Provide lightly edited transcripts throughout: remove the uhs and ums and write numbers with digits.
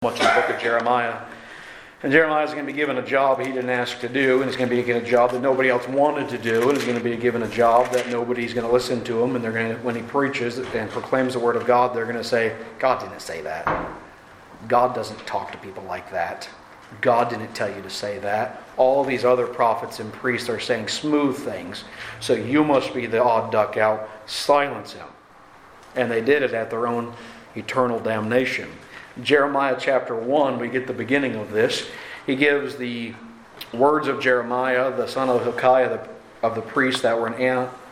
Much in the book of Jeremiah. And Jeremiah is going to be given a job he didn't ask to do, and he's going to be given a job that nobody else wanted to do, and he's going to be given a job that nobody's going to listen to him, and they're going to, when he preaches and proclaims the word of God, they're going to say, God didn't say that. God doesn't talk to people like that. God didn't tell you to say that. All these other prophets and priests are saying smooth things, so you must be the odd duck out. Silence him. And they did it at their own eternal damnation. Jeremiah chapter 1, we get the beginning of this. He gives the words of Jeremiah, the son of Hilkiah, of the priests that were in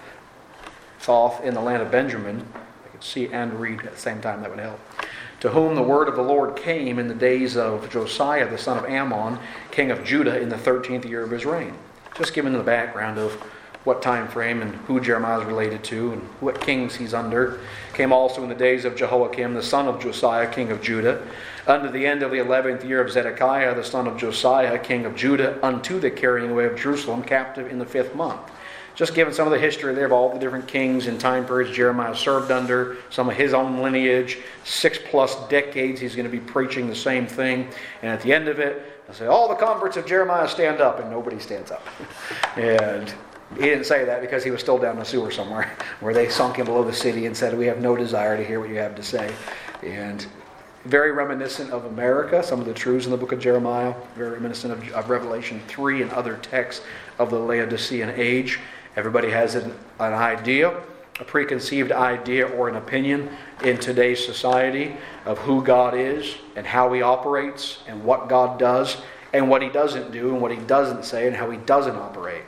Anathoth in the land of Benjamin. I could see and read at the same time, that would help. To whom the word of the Lord came in the days of Josiah, the son of Ammon, king of Judah, in the 13th year of his reign. Just giving the background of what time frame and who Jeremiah is related to and what kings he's under. Came also in the days of Jehoiakim, the son of Josiah, king of Judah, unto the end of the 11th year of Zedekiah, the son of Josiah, king of Judah, unto the carrying away of Jerusalem, captive in the 5th month. Just giving some of the history there of all the different kings and time periods Jeremiah served under, some of his own lineage, 6+ decades he's going to be preaching the same thing. And at the end of it, they'll say, all the converts of Jeremiah stand up, and nobody stands up. And he didn't say that because he was still down in the sewer somewhere where they sunk him below the city and said, we have no desire to hear what you have to say. And very reminiscent of America, some of the truths in the book of Jeremiah, very reminiscent of Revelation 3 and other texts of the Laodicean age. Everybody has an idea, a preconceived idea or an opinion in today's society of who God is and how He operates and what God does and what He doesn't do and what He doesn't say and how He doesn't operate.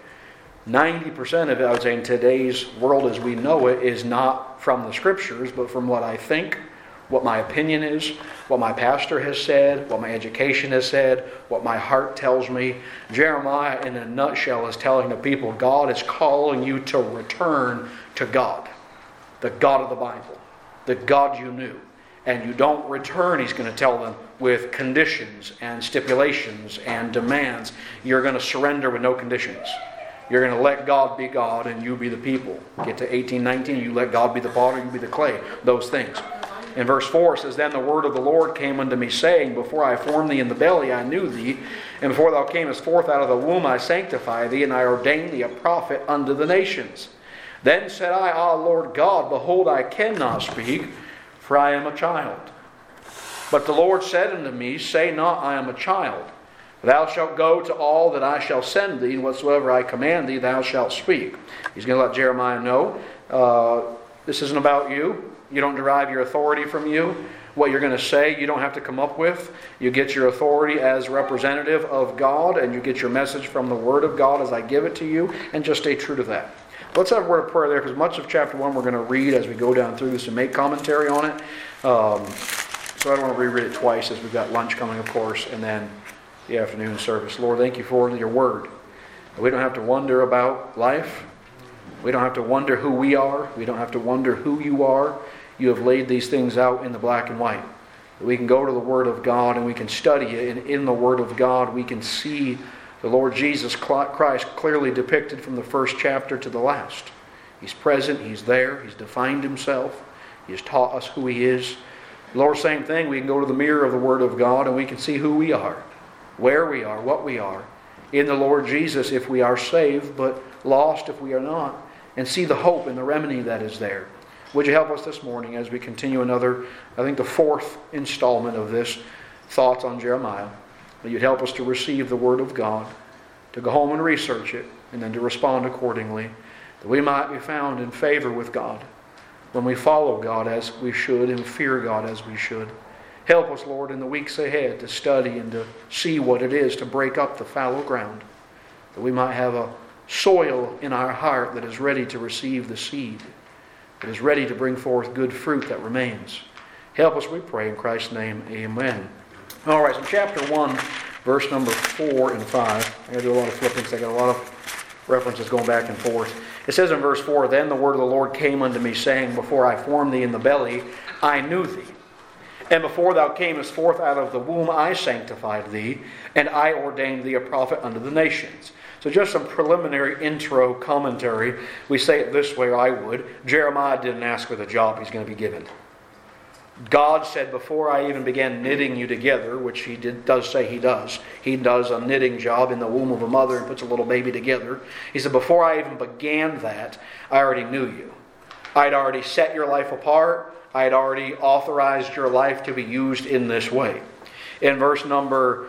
90% of it, I would say, in today's world as we know it, is not from the Scriptures, but from what I think, what my opinion is, what my pastor has said, what my education has said, what my heart tells me. Jeremiah, in a nutshell, is telling the people, God is calling you to return to God, the God of the Bible, the God you knew. And you don't return, he's going to tell them, with conditions and stipulations and demands. You're going to surrender with no conditions. You're going to let God be God and you be the people. Get to 18:19, you let God be the potter, you be the clay. Those things. In verse 4 it says, Then the word of the Lord came unto me, saying, Before I formed thee in the belly I knew thee, and before thou camest forth out of the womb I sanctified thee, and I ordained thee a prophet unto the nations. Then said I, Ah, Lord God, behold, I cannot speak, for I am a child. But the Lord said unto me, Say not, I am a child. Thou shalt go to all that I shall send thee, and whatsoever I command thee, thou shalt speak. He's going to let Jeremiah know, this isn't about you. You don't derive your authority from you. What you're going to say, you don't have to come up with. You get your authority as representative of God, and you get your message from the Word of God as I give it to you, and just stay true to that. Let's have a word of prayer there, because much of chapter 1 we're going to read as we go down through this and make commentary on it. So I don't want to reread it twice, as we've got lunch coming, of course, and then the afternoon service. Lord, thank you for your Word. We don't have to wonder about life. We don't have to wonder who we are. We don't have to wonder who you are. You have laid these things out in the black and white. We can go to the Word of God and we can study it, and in the Word of God we can see the Lord Jesus Christ clearly depicted from the first chapter to the last. He's present, He's there, He's defined Himself, He has taught us who He is. Lord, same thing, we can go to the mirror of the Word of God and we can see who we are, where we are, what we are in the Lord Jesus if we are saved, but lost if we are not, and see the hope and the remedy that is there. Would you help us this morning as we continue another, I think the 4th installment of this, Thoughts on Jeremiah. That you'd help us to receive the Word of God, to go home and research it, and then to respond accordingly, that we might be found in favor with God when we follow God as we should and fear God as we should. Help us, Lord, in the weeks ahead to study and to see what it is to break up the fallow ground, that we might have a soil in our heart that is ready to receive the seed, that is ready to bring forth good fruit that remains. Help us, we pray, in Christ's name, amen. All right, so chapter 1, verse number 4 and 5. I'm going to do a lot of flipping because I got a lot of references going back and forth. It says in verse 4, Then the word of the Lord came unto me, saying, Before I formed thee in the belly, I knew thee. And before thou camest forth out of the womb, I sanctified thee, and I ordained thee a prophet unto the nations. So just some preliminary intro commentary. We say it this way, or I would. Jeremiah didn't ask for the job he's going to be given. God said, before I even began knitting you together, which He does say He does. He does a knitting job in the womb of a mother and puts a little baby together. He said, before I even began that, I already knew you. I'd already set your life apart. I'd already authorized your life to be used in this way. In verse number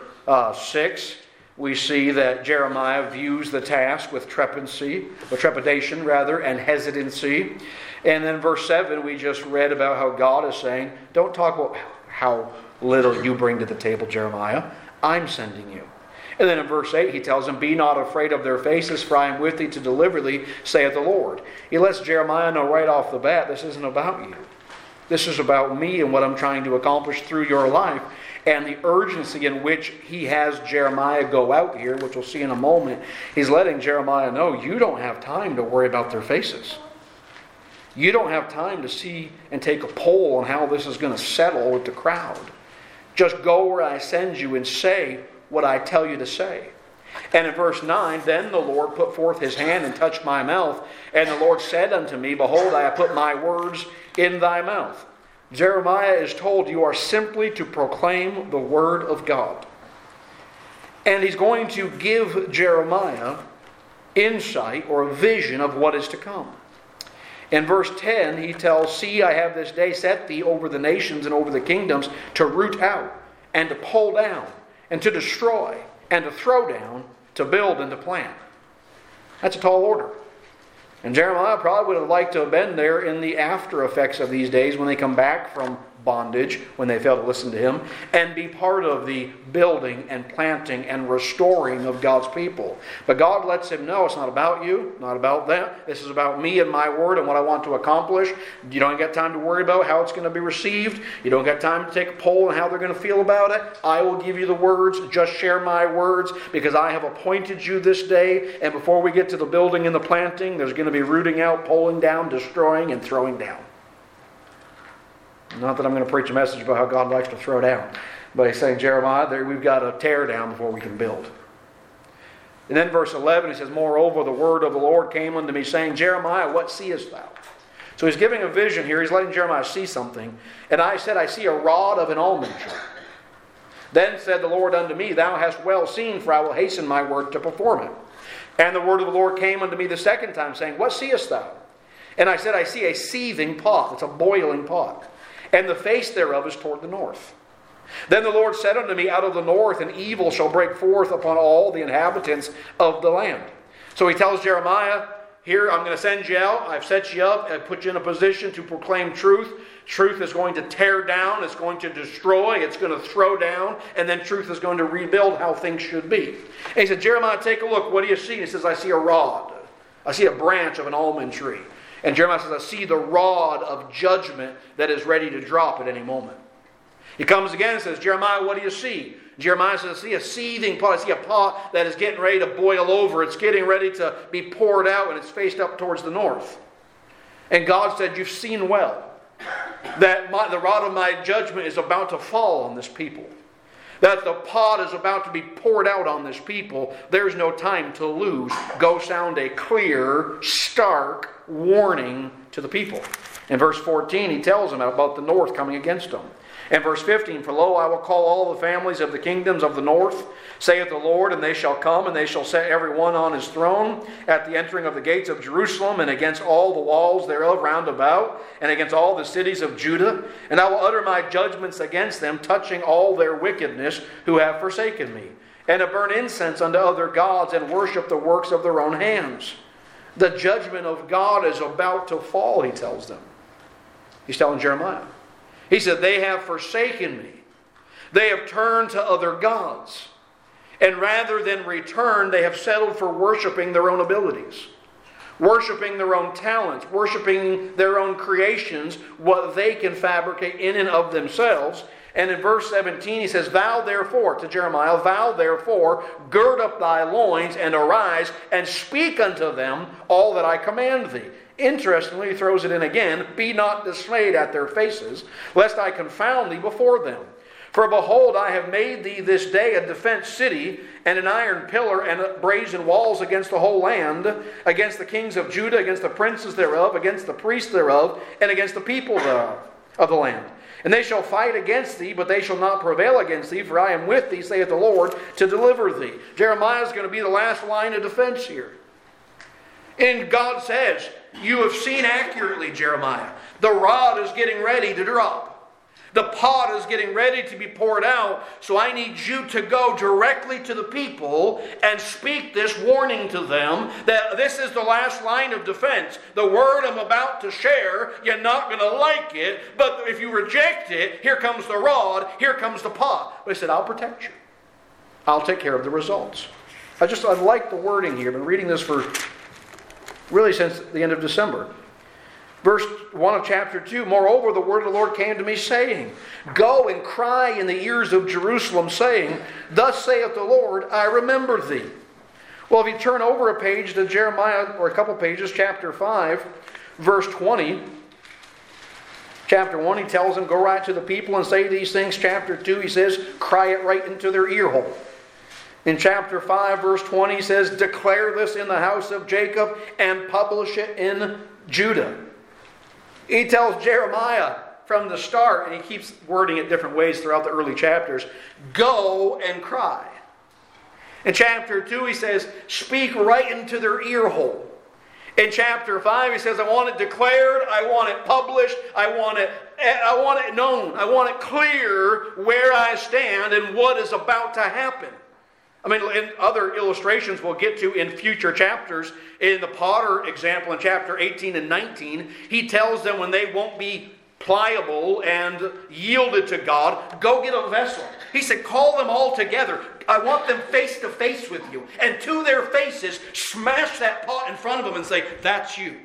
6, we see that Jeremiah views the task with trepidation, and hesitancy. And then verse 7, we just read about how God is saying, don't talk about how little you bring to the table, Jeremiah. I'm sending you. And then in verse 8, he tells him, be not afraid of their faces, for I am with thee to deliver thee, saith the Lord. He lets Jeremiah know right off the bat, this isn't about you. This is about me and what I'm trying to accomplish through your life. And the urgency in which he has Jeremiah go out here, which we'll see in a moment, he's letting Jeremiah know, you don't have time to worry about their faces. You don't have time to see and take a poll on how this is going to settle with the crowd. Just go where I send you and say what I tell you to say. And in verse 9, then the Lord put forth His hand and touched my mouth. And the Lord said unto me, behold, I have put my words in thy mouth. Jeremiah is told, you are simply to proclaim the word of God. And he's going to give Jeremiah insight or a vision of what is to come. In verse 10, he tells, see, I have this day set thee over the nations and over the kingdoms to root out and to pull down and to destroy and to throw down, to build and to plant. That's a tall order. And Jeremiah probably would have liked to have been there in the after effects of these days when they come back from bondage, when they fail to listen to Him, and be part of the building and planting and restoring of God's people. But God lets him know it's not about you, not about them. This is about me and my word and what I want to accomplish. You don't get time to worry about how it's going to be received. You don't get time to take a poll on how they're going to feel about it. I will give you the words. Just share my words because I have appointed you this day. And before we get to the building and the planting, there's going to be rooting out, pulling down, destroying, and throwing down. Not that I'm going to preach a message about how God likes to throw down. But he's saying, Jeremiah, we've got to tear down before we can build. And then verse 11, he says, moreover, the word of the Lord came unto me, saying, Jeremiah, what seest thou? So he's giving a vision here. He's letting Jeremiah see something. And I said, I see a rod of an almond tree. Then said the Lord unto me, thou hast well seen, for I will hasten my word to perform it. And the word of the Lord came unto me the second time, saying, what seest thou? And I said, I see a seething pot. It's a boiling pot. And the face thereof is toward the north. Then the Lord said unto me, out of the north an evil shall break forth upon all the inhabitants of the land. So he tells Jeremiah, here I'm going to send you out. I've set you up. I've put you in a position to proclaim truth. Truth is going to tear down. It's going to destroy. It's going to throw down. And then truth is going to rebuild how things should be. And he said, Jeremiah, take a look. What do you see? He says, I see a rod. I see a branch of an almond tree. And Jeremiah says, I see the rod of judgment that is ready to drop at any moment. He comes again and says, Jeremiah, what do you see? Jeremiah says, I see a seething pot. I see a pot that is getting ready to boil over. It's getting ready to be poured out, and it's faced up towards the north. And God said, you've seen well that the rod of my judgment is about to fall on this people. That the pot is about to be poured out on this people. There's no time to lose. Go sound a clear, stark warning to the people. In verse 14, he tells them about the north coming against them. In verse 15, for lo, I will call all the families of the kingdoms of the north, saith the Lord, and they shall come, and they shall set every one on his throne at the entering of the gates of Jerusalem, and against all the walls thereof round about, and against all the cities of Judah. And I will utter my judgments against them, touching all their wickedness, who have forsaken me, and to burn incense unto other gods, and worship the works of their own hands. The judgment of God is about to fall, he tells them. He's telling Jeremiah. He said, they have forsaken me. They have turned to other gods. And rather than return, they have settled for worshiping their own abilities. Worshiping their own talents. Worshiping their own creations. What they can fabricate in and of themselves. And in verse 17 he says, thou therefore, to Jeremiah, thou therefore, gird up thy loins and arise and speak unto them all that I command thee. Interestingly, he throws it in again, be not dismayed at their faces, lest I confound thee before them. For behold, I have made thee this day a defense city, and an iron pillar, and brazen walls against the whole land, against the kings of Judah, against the princes thereof, against the priests thereof, and against the people thereof of the land. And they shall fight against thee, but they shall not prevail against thee, for I am with thee, saith the Lord, to deliver thee. Jeremiah is going to be the last line of defense here. And God says, you have seen accurately, Jeremiah. The rod is getting ready to drop. The pot is getting ready to be poured out, so I need you to go directly to the people and speak this warning to them that this is the last line of defense. The word I'm about to share, you're not going to like it, but if you reject it, here comes the rod, here comes the pot. But he said, I'll protect you. I'll take care of the results. I like the wording here. I've been reading this for really since the end of December. Verse 1 of chapter 2, moreover, the word of the Lord came to me, saying, go and cry in the ears of Jerusalem, saying, thus saith the Lord, I remember thee. Well, if you turn over a page to Jeremiah, or a couple pages, chapter 5, verse 20. Chapter 1, he tells them, go right to the people and say these things. Chapter 2, he says, cry it right into their ear hole. In chapter 5, verse 20, he says, declare this in the house of Jacob and publish it in Judah. He tells Jeremiah from the start, and he keeps wording it different ways throughout the early chapters, go and cry. In chapter 2, he says, speak right into their ear hole. In chapter 5, he says, I want it declared, I want it published, I want it known, I want it clear where I stand and what is about to happen. I mean, in other illustrations we'll get to in future chapters, in the potter example in chapter 18 and 19, he tells them when they won't be pliable and yielded to God, go get a vessel. He said, call them all together. I want them face to face with you. And to their faces, smash that pot in front of them and say, that's you.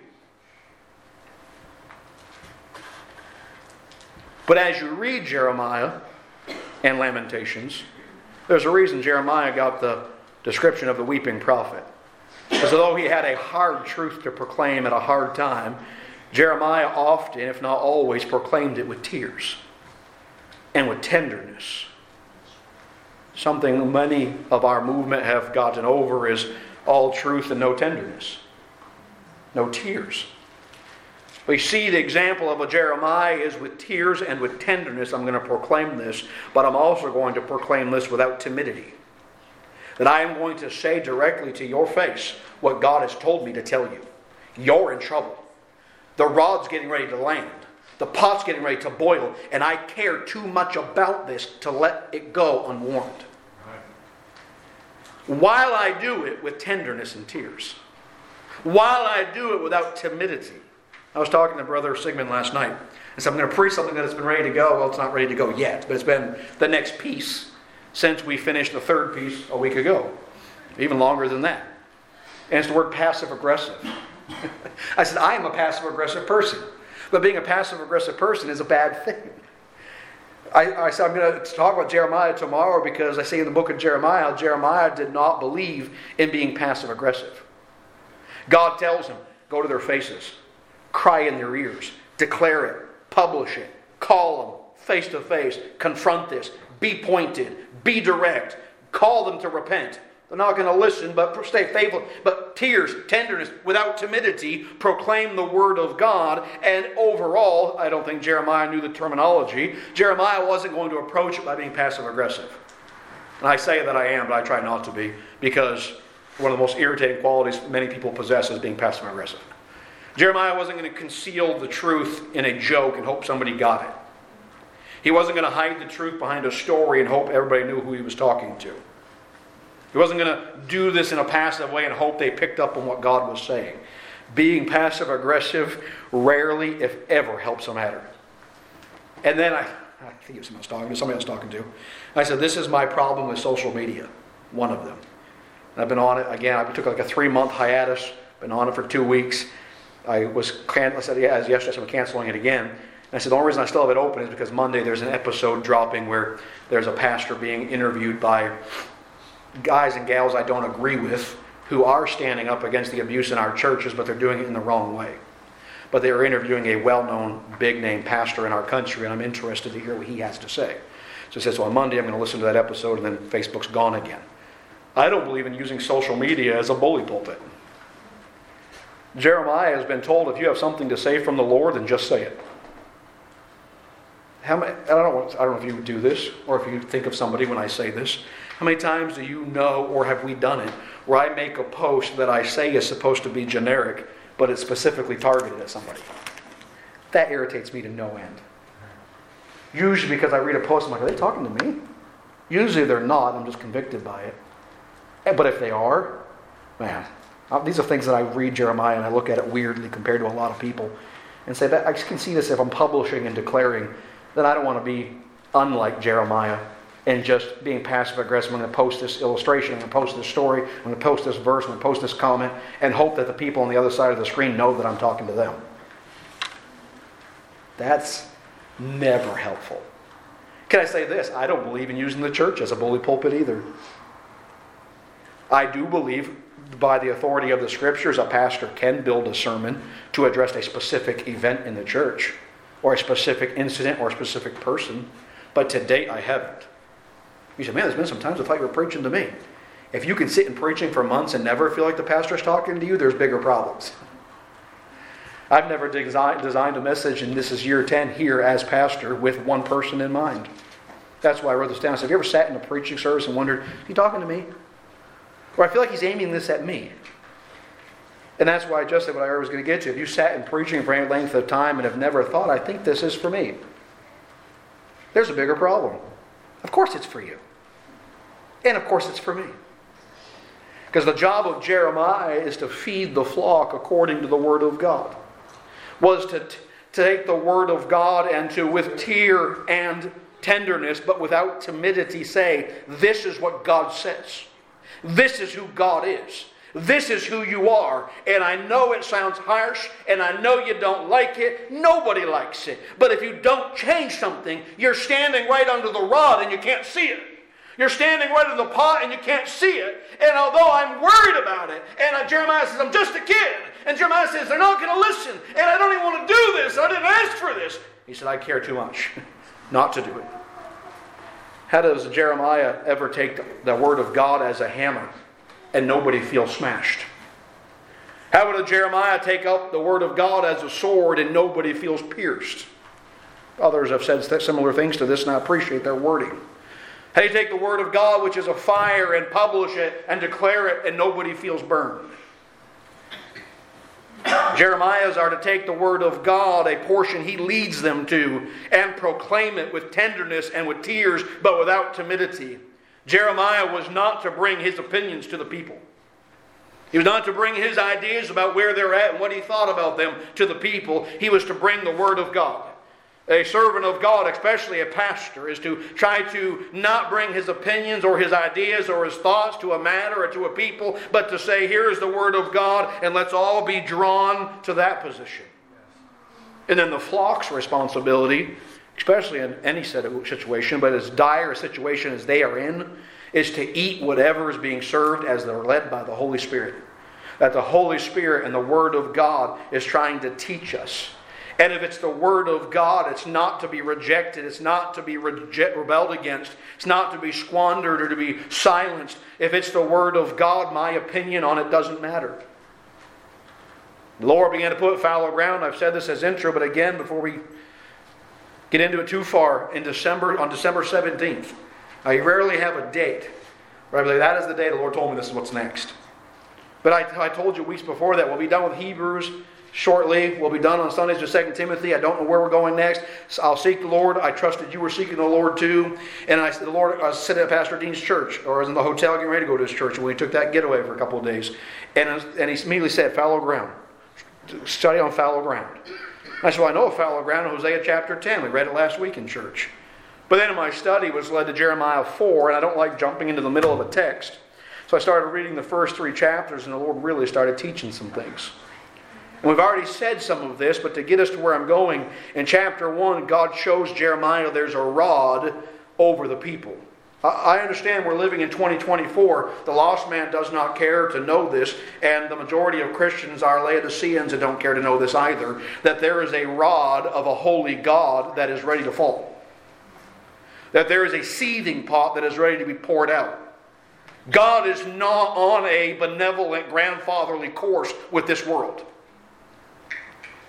But as you read Jeremiah and Lamentations, there's a reason Jeremiah got the description of the weeping prophet. Because although he had a hard truth to proclaim at a hard time, Jeremiah often, if not always, proclaimed it with tears and with tenderness. Something many of our movement have gotten over is all truth and no tenderness. No tears. We see the example of a Jeremiah is with tears and with tenderness. I'm going to proclaim this, but I'm also going to proclaim this without timidity. That I am going to say directly to your face what God has told me to tell you. You're in trouble. The rod's getting ready to land. The pot's getting ready to boil, and I care too much about this to let it go unwarned. While I do it with tenderness and tears. While I do it without timidity. I was talking to Brother Sigmund last night. I said, I'm going to preach something that has been ready to go. Well, it's not ready to go yet, but it's been the next piece since we finished the third piece a week ago. Even longer than that. And it's the word passive-aggressive. I said, I am a passive-aggressive person. But being a passive-aggressive person is a bad thing. I said, I'm going to talk about Jeremiah tomorrow because I see in the book of Jeremiah, Jeremiah did not believe in being passive-aggressive. God tells him, go to their faces. Cry in their ears. Declare it. Publish it. Call them face to face. Confront this. Be pointed. Be direct. Call them to repent. They're not going to listen, but stay faithful. But tears, tenderness, without timidity, proclaim the word of God. And overall, I don't think Jeremiah knew the terminology. Jeremiah wasn't going to approach it by being passive-aggressive. And I say that I am, but I try not to be, because one of the most irritating qualities many people possess is being passive-aggressive. Jeremiah wasn't going to conceal the truth in a joke and hope somebody got it. He wasn't going to hide the truth behind a story and hope everybody knew who he was talking to. He wasn't going to do this in a passive way and hope they picked up on what God was saying. Being passive-aggressive rarely, if ever, helps a matter. And then I think it was somebody I was talking to. I said, this is my problem with social media. One of them. And I've been on it again. I took like a 3-month hiatus. Been on it for 2 weeks. I said, yesterday I'm canceling it again. And I said, the only reason I still have it open is because Monday there's an episode dropping where there's a pastor being interviewed by guys and gals I don't agree with who are standing up against the abuse in our churches, but they're doing it in the wrong way. But they are interviewing a well-known, big-name pastor in our country, and I'm interested to hear what he has to say. So he says, so on Monday I'm going to listen to that episode, and then Facebook's gone again. I don't believe in using social media as a bully pulpit. Jeremiah has been told, if you have something to say from the Lord, then just say it. I don't know if you do this or if you think of somebody when I say this. How many times do you know, or have we done it, where I make a post that I say is supposed to be generic, but it's specifically targeted at somebody? That irritates me to no end. Usually because I read a post, I'm like, are they talking to me? Usually they're not. I'm just convicted by it. But if they are, man, these are things that I read Jeremiah and I look at it weirdly compared to a lot of people and say, that I can see this if I'm publishing and declaring that I don't want to be unlike Jeremiah and just being passive aggressive. I'm going to post this illustration, I'm going to post this story, I'm going to post this verse, I'm going to post this comment, and hope that the people on the other side of the screen know that I'm talking to them. That's never helpful. Can I say this? I don't believe in using the church as a bully pulpit either. I do believe, by the authority of the Scriptures, a pastor can build a sermon to address a specific event in the church, or a specific incident, or a specific person. But to date, I haven't. You say, man, there's been some times I thought you were preaching to me. If you can sit in preaching for months and never feel like the pastor's talking to you, there's bigger problems. I've never designed a message, and this is year 10 here as pastor, with one person in mind. That's why I wrote this down. I said, have you ever sat in a preaching service and wondered, is he talking to me? Or I feel like he's aiming this at me. And that's why I just said what I was going to get to. If you sat in preaching for any length of time and have never thought, I think this is for me, there's a bigger problem. Of course it's for you. And of course it's for me. Because the job of Jeremiah is to feed the flock according to the Word of God. Was to take the Word of God and to, with tear and tenderness, but without timidity, say, this is what God says. This is who God is. This is who you are. And I know it sounds harsh, and I know you don't like it. Nobody likes it. But if you don't change something, you're standing right under the rod and you can't see it. You're standing right in the pot and you can't see it. And although I'm worried about it, and Jeremiah says, I'm just a kid. And Jeremiah says, they're not going to listen. And I don't even want to do this. I didn't ask for this. He said, I care too much not to do it. How does Jeremiah ever take the Word of God as a hammer and nobody feels smashed? How would a Jeremiah take up the Word of God as a sword and nobody feels pierced? Others have said similar things to this, and I appreciate their wording. How do you take the Word of God, which is a fire, and publish it and declare it and nobody feels burned? Jeremiah's are to take the Word of God, a portion he leads them to, and proclaim it with tenderness and with tears, but without timidity. Jeremiah was not to bring his opinions to the people. He was not to bring his ideas about where they're at and what he thought about them to the people. He was to bring the Word of God. A servant of God, especially a pastor, is to try to not bring his opinions or his ideas or his thoughts to a matter or to a people, but to say, here is the Word of God, and let's all be drawn to that position. And then the flock's responsibility, especially in any situation, but as dire a situation as they are in, is to eat whatever is being served as they're led by the Holy Spirit. That the Holy Spirit and the Word of God is trying to teach us. And if it's the Word of God, it's not to be rejected. It's not to be rebelled against. It's not to be squandered or to be silenced. If it's the Word of God, my opinion on it doesn't matter. The Lord began to put fallow ground. I've said this as intro, but again, before we get into it too far, on December 17th, I rarely have a date where I believe that is the day the Lord told me this is what's next. But I told you weeks before that we'll be done with Hebrews shortly. We'll be done on Sundays with 2 Timothy. I don't know where we're going next. So I'll seek the Lord. I trusted you were seeking the Lord too. And I was sitting at Pastor Dean's church, or I was in the hotel getting ready to go to his church, and we took that getaway for a couple of days. And he immediately said, fallow ground. Study on fallow ground. I said, well, I know of fallow ground in Hosea chapter 10. We read it last week in church. But then in my study was led to Jeremiah 4, and I don't like jumping into the middle of a text. So I started reading the first 3 chapters, and the Lord really started teaching some things. And we've already said some of this, but to get us to where I'm going, in chapter 1, God shows Jeremiah there's a rod over the people. I understand we're living in 2024. The lost man does not care to know this, and the majority of Christians are Laodiceans and don't care to know this either, that there is a rod of a holy God that is ready to fall. That there is a seething pot that is ready to be poured out. God is not on a benevolent grandfatherly course with this world.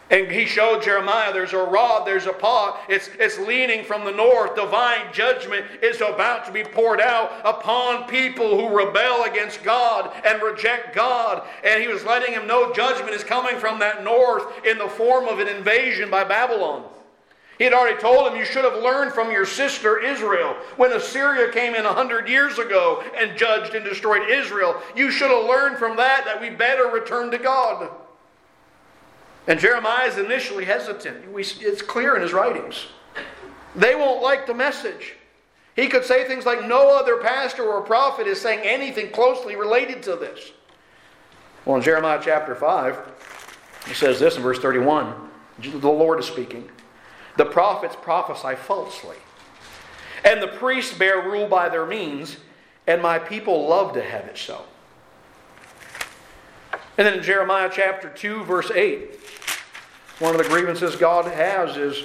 And he showed Jeremiah, there's a rod, there's a pot. It's leaning from the north. Divine judgment is about to be poured out upon people who rebel against God and reject God. And he was letting him know judgment is coming from that north in the form of an invasion by Babylon. He had already told him, you should have learned from your sister Israel. When Assyria came in 100 years ago and judged and destroyed Israel, you should have learned from that we better return to God. And Jeremiah is initially hesitant. It's clear in his writings. They won't like the message. He could say things like, no other pastor or prophet is saying anything closely related to this. Well, in Jeremiah chapter 5, he says this in verse 31. The Lord is speaking. The prophets prophesy falsely, and the priests bear rule by their means, and my people love to have it so. And then in Jeremiah chapter 2, verse 8, one of the grievances God has is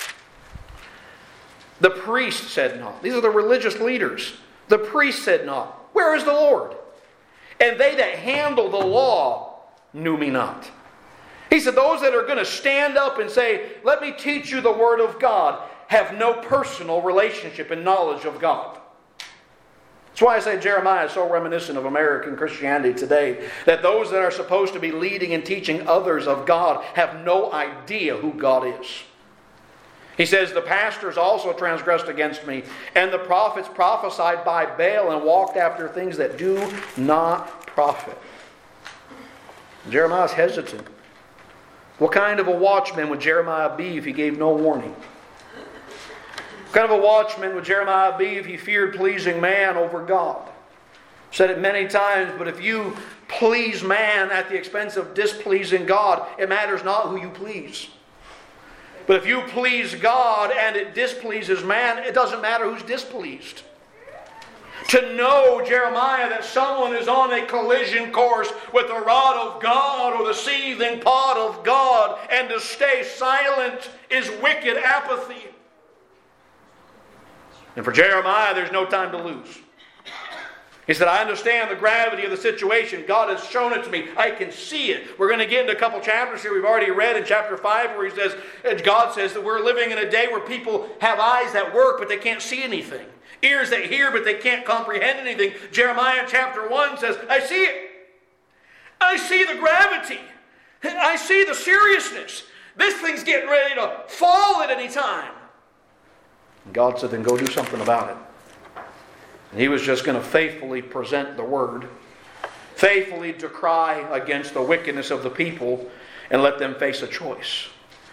the priest said not. These are the religious leaders. The priest said not, where is the Lord? And they that handle the law knew me not. He said those that are going to stand up and say, let me teach you the word of God, have no personal relationship and knowledge of God. That's why I say Jeremiah is so reminiscent of American Christianity today, that those that are supposed to be leading and teaching others of God have no idea who God is. He says, the pastors also transgressed against me, and the prophets prophesied by Baal and walked after things that do not profit. Jeremiah's hesitant. What kind of a watchman would Jeremiah be if he gave no warning? What kind of a watchman would Jeremiah be if he feared pleasing man over God? I've said it many times, but if you please man at the expense of displeasing God, it matters not who you please. But if you please God and it displeases man, it doesn't matter who's displeased. To know, Jeremiah, that someone is on a collision course with the rod of God or the seething pot of God, and to stay silent is wicked apathy. And for Jeremiah, there's no time to lose. He said, I understand the gravity of the situation. God has shown it to me. I can see it. We're going to get into a couple chapters here we've already read in chapter 5 where he says, God says that we're living in a day where people have eyes that work but they can't see anything. Ears that hear but they can't comprehend anything. Jeremiah chapter 1 says, I see it. I see the gravity. I see the seriousness. This thing's getting ready to fall at any time. And God said, then go do something about it. And he was just going to faithfully present the word, faithfully decry against the wickedness of the people, and let them face a choice.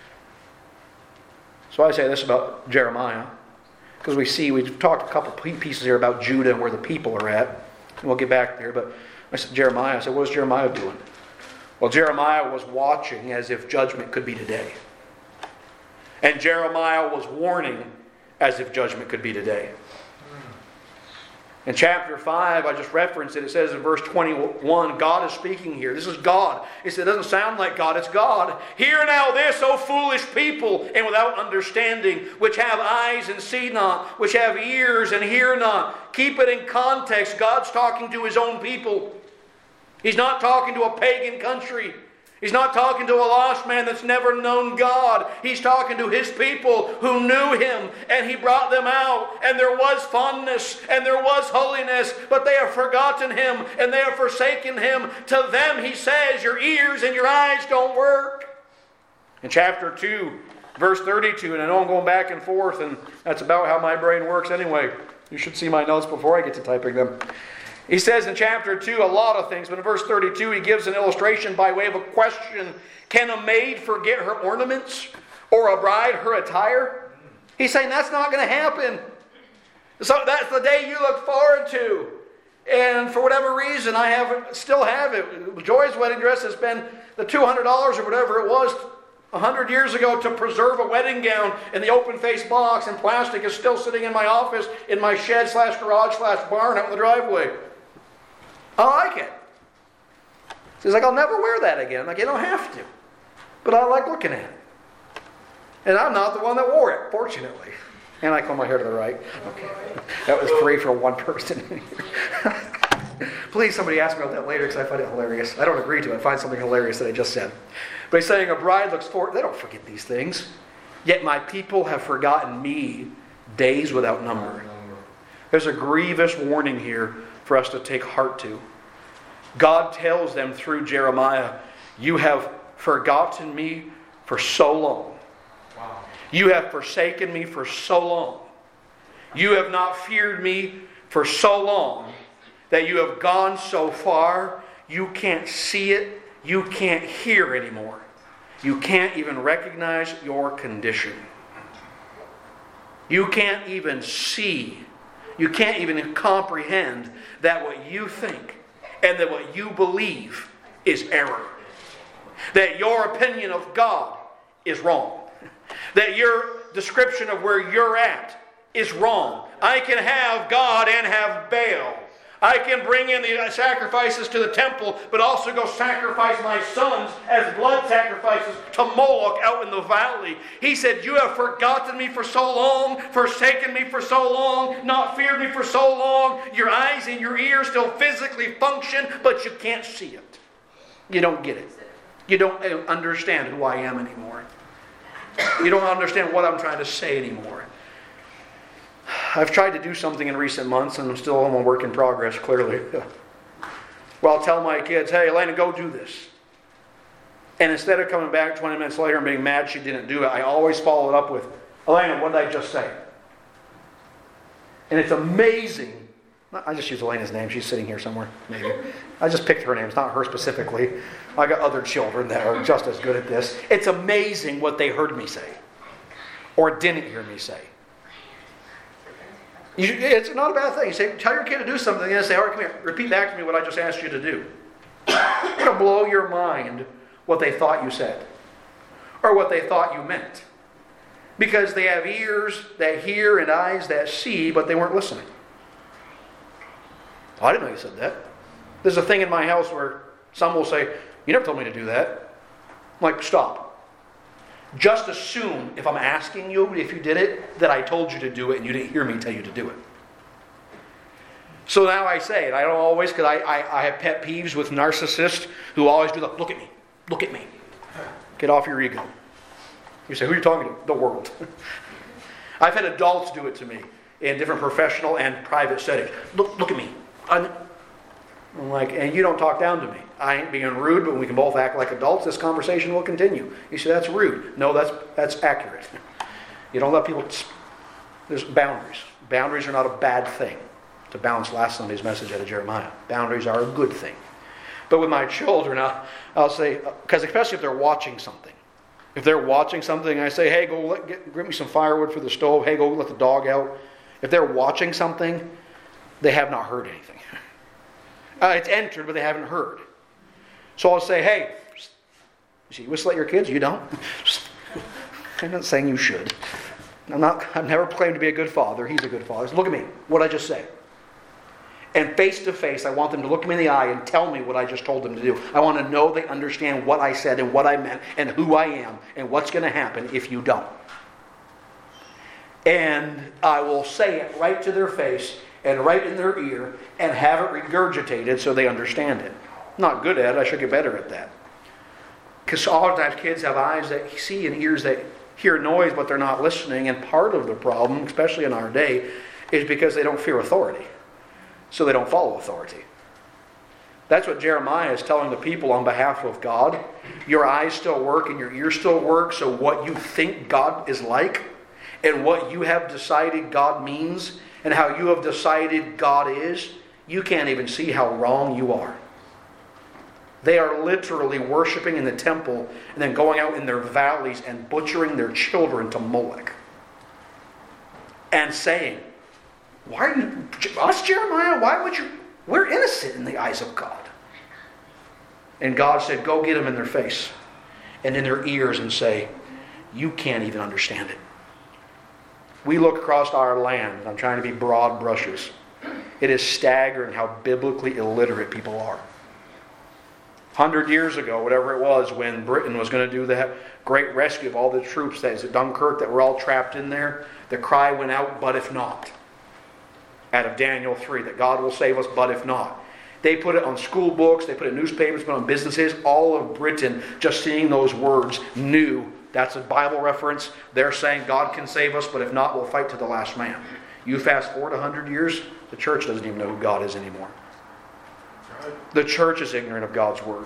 So I say this about Jeremiah, because we've talked a couple pieces here about Judah and where the people are at, and we'll get back there. But I said Jeremiah. I said, what was Jeremiah doing? Well, Jeremiah was watching as if judgment could be today, and Jeremiah was warning as if judgment could be today. In chapter 5, I just referenced it. It says in verse 21, God is speaking here. This is God. It doesn't sound like God, it's God. Hear now this, O foolish people, and without understanding, which have eyes and see not, which have ears and hear not. Keep it in context. God's talking to his own people. He's not talking to a pagan country. He's not talking to a lost man that's never known God. He's talking to his people who knew him, and he brought them out, and there was fondness, and there was holiness, but they have forgotten him, and they have forsaken him. To them he says, your ears and your eyes don't work. In chapter 2, verse 32, and I know I'm going back and forth, and that's about how my brain works anyway. You should see my notes before I get to typing them. He says in chapter 2 a lot of things, but in verse 32 he gives an illustration by way of a question. Can a maid forget her ornaments, or a bride her attire? He's saying that's not going to happen. So that's the day you look forward to. And for whatever reason, I still have it. Joy's wedding dress has been the $200 or whatever it was 100 years ago to preserve a wedding gown in the open-faced box, and plastic is still sitting in my office, in my shed/garage/barn out in the driveway. I like it. He's like, I'll never wear that again. Like, you don't have to. But I like looking at it. And I'm not the one that wore it, fortunately. And I comb my hair to the right. Okay. That was free for one person. Please, somebody ask me about that later because I find it hilarious. I don't agree to it. I find something hilarious that I just said. But he's saying a bride looks forward. They don't forget these things. Yet my people have forgotten me days without number. There's a grievous warning here for us to take heart to. God tells them through Jeremiah, you have forgotten me for so long. Wow. You have forsaken me for so long. You have not feared me for so long that you have gone so far, you can't see it, you can't hear anymore. You can't even recognize your condition. You can't even see. You can't even comprehend that what you think and that what you believe is error. That your opinion of God is wrong. That your description of where you're at is wrong. I can have God and have Baal. I can bring in the sacrifices to the temple, but also go sacrifice my sons as blood sacrifices to Moloch out in the valley. He said, you have forgotten me for so long, forsaken me for so long, not feared me for so long. Your eyes and your ears still physically function, but you can't see it. You don't get it. You don't understand who I am anymore. You don't understand what I'm trying to say anymore. I've tried to do something in recent months, and I'm still a work in progress, clearly. Well, I'll tell my kids, hey, Elena, go do this. And instead of coming back 20 minutes later and being mad she didn't do it, I always follow it up with, Elena, what did I just say? And it's amazing. I just use Elena's name. She's sitting here somewhere, maybe. I just picked her name. It's not her specifically. I got other children that are just as good at this. It's amazing what they heard me say or didn't hear me say. It's not a bad thing. You say, tell your kid to do something, and say, all right, come here, repeat back to me what I just asked you to do. It'll blow your mind what they thought you said or what they thought you meant. Because they have ears that hear and eyes that see, but they weren't listening. Oh, I didn't know you said that. There's a thing in my house where some will say, you never told me to do that. I'm like, stop. Just assume, if I'm asking you if you did it, that I told you to do it and you didn't hear me tell you to do it. So now I say it. I don't always, because I have pet peeves with narcissists who always do the, look at me, look at me. Get off your ego. You say, who are you talking to? The world. I've had adults do it to me in different professional and private settings. Look at me. I'm like, and you don't talk down to me. I ain't being rude, but we can both act like adults. This conversation will continue. You say, that's rude. No, that's accurate. You don't let people... There's boundaries. Boundaries are not a bad thing. To balance last Sunday's message out of Jeremiah. Boundaries are a good thing. But with my children, I'll say, because especially if they're watching something. If they're watching something, I say, hey, go get me some firewood for the stove. Hey, go let the dog out. If they're watching something, they have not heard anything. It's entered, but they haven't heard. So I'll say, hey, you see, you whistle at your kids? You don't? I'm not saying you should. I've never claimed to be a good father. He's a good father. So look at me. What did I just say? And face to face, I want them to look me in the eye and tell me what I just told them to do. I want to know they understand what I said and what I meant and who I am and what's going to happen if you don't. And I will say it right to their face and right in their ear and have it regurgitated so they understand it. I'm not good at it. I should get better at that. Because oftentimes kids have eyes that see and ears that hear noise, but they're not listening. And part of the problem, especially in our day, is because they don't fear authority. So they don't follow authority. That's what Jeremiah is telling the people on behalf of God. Your eyes still work and your ears still work, so what you think God is like and what you have decided God means and how you have decided God is, you can't even see how wrong you are. They are literally worshiping in the temple and then going out in their valleys and butchering their children to Moloch. And saying, why are you, us Jeremiah, why would you, we're innocent in the eyes of God. And God said, go get them in their face and in their ears and say, you can't even understand it. We look across our land, and I'm trying to be broad brushes. It is staggering how biblically illiterate people are. 100 years ago, whatever it was, when Britain was going to do that great rescue of all the troops that is at Dunkirk that were all trapped in there, the cry went out, but if not. Out of Daniel 3, that God will save us, but if not. They put it on school books, they put it in newspapers, put it on businesses. All of Britain, just seeing those words, knew that's a Bible reference. They're saying God can save us, but if not, we'll fight to the last man. You fast forward 100 years, the church doesn't even know who God is anymore. The church is ignorant of God's word.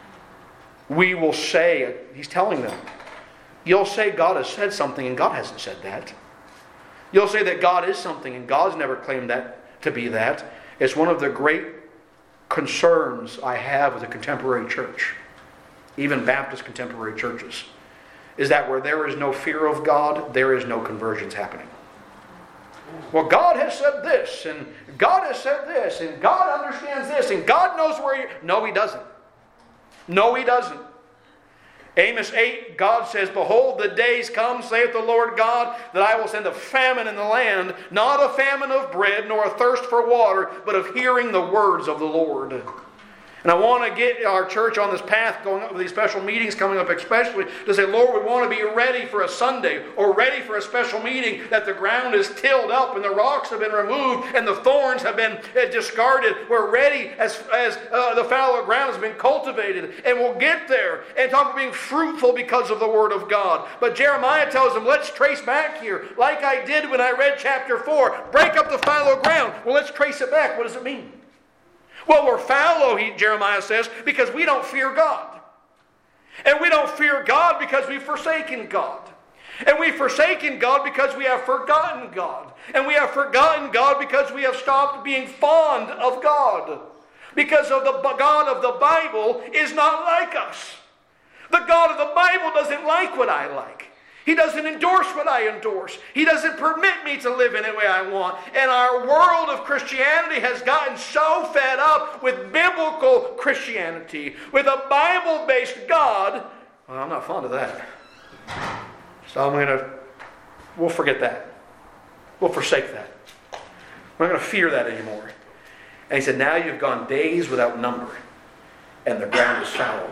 We will say, he's telling them, you'll say God has said something and God hasn't said that. You'll say that God is something and God's never claimed that to be that. It's one of the great concerns I have with the contemporary church, even Baptist contemporary churches, is that where there is no fear of God, there is no conversions happening. Well, God has said this, and God has said this, and God understands this, and God knows where you... No, He doesn't. No, He doesn't. Amos 8, God says, behold, the days come, saith the Lord God, that I will send a famine in the land, not a famine of bread, nor a thirst for water, but of hearing the words of the Lord. And I want to get our church on this path, going up with these special meetings coming up especially, to say, Lord, we want to be ready for a Sunday or ready for a special meeting that the ground is tilled up and the rocks have been removed and the thorns have been discarded. We're ready as the fallow ground has been cultivated, and we'll get there and talk about being fruitful because of the Word of God. But Jeremiah tells them, let's trace back here like I did when I read chapter 4. Break up the fallow ground. Well, let's trace it back. What does it mean? Well, we're fallow, Jeremiah says, because we don't fear God. And we don't fear God because we've forsaken God. And we've forsaken God because we have forgotten God. And we have forgotten God because we have stopped being fond of God. Because of the God of the Bible is not like us. The God of the Bible doesn't like what I like. He doesn't endorse what I endorse. He doesn't permit me to live in the way I want. And our world of Christianity has gotten so fed up with biblical Christianity, with a Bible-based God. Well, I'm not fond of that. So we'll forget that. We'll forsake that. We're not going to fear that anymore. And he said, now you've gone days without number, and the ground is fallow.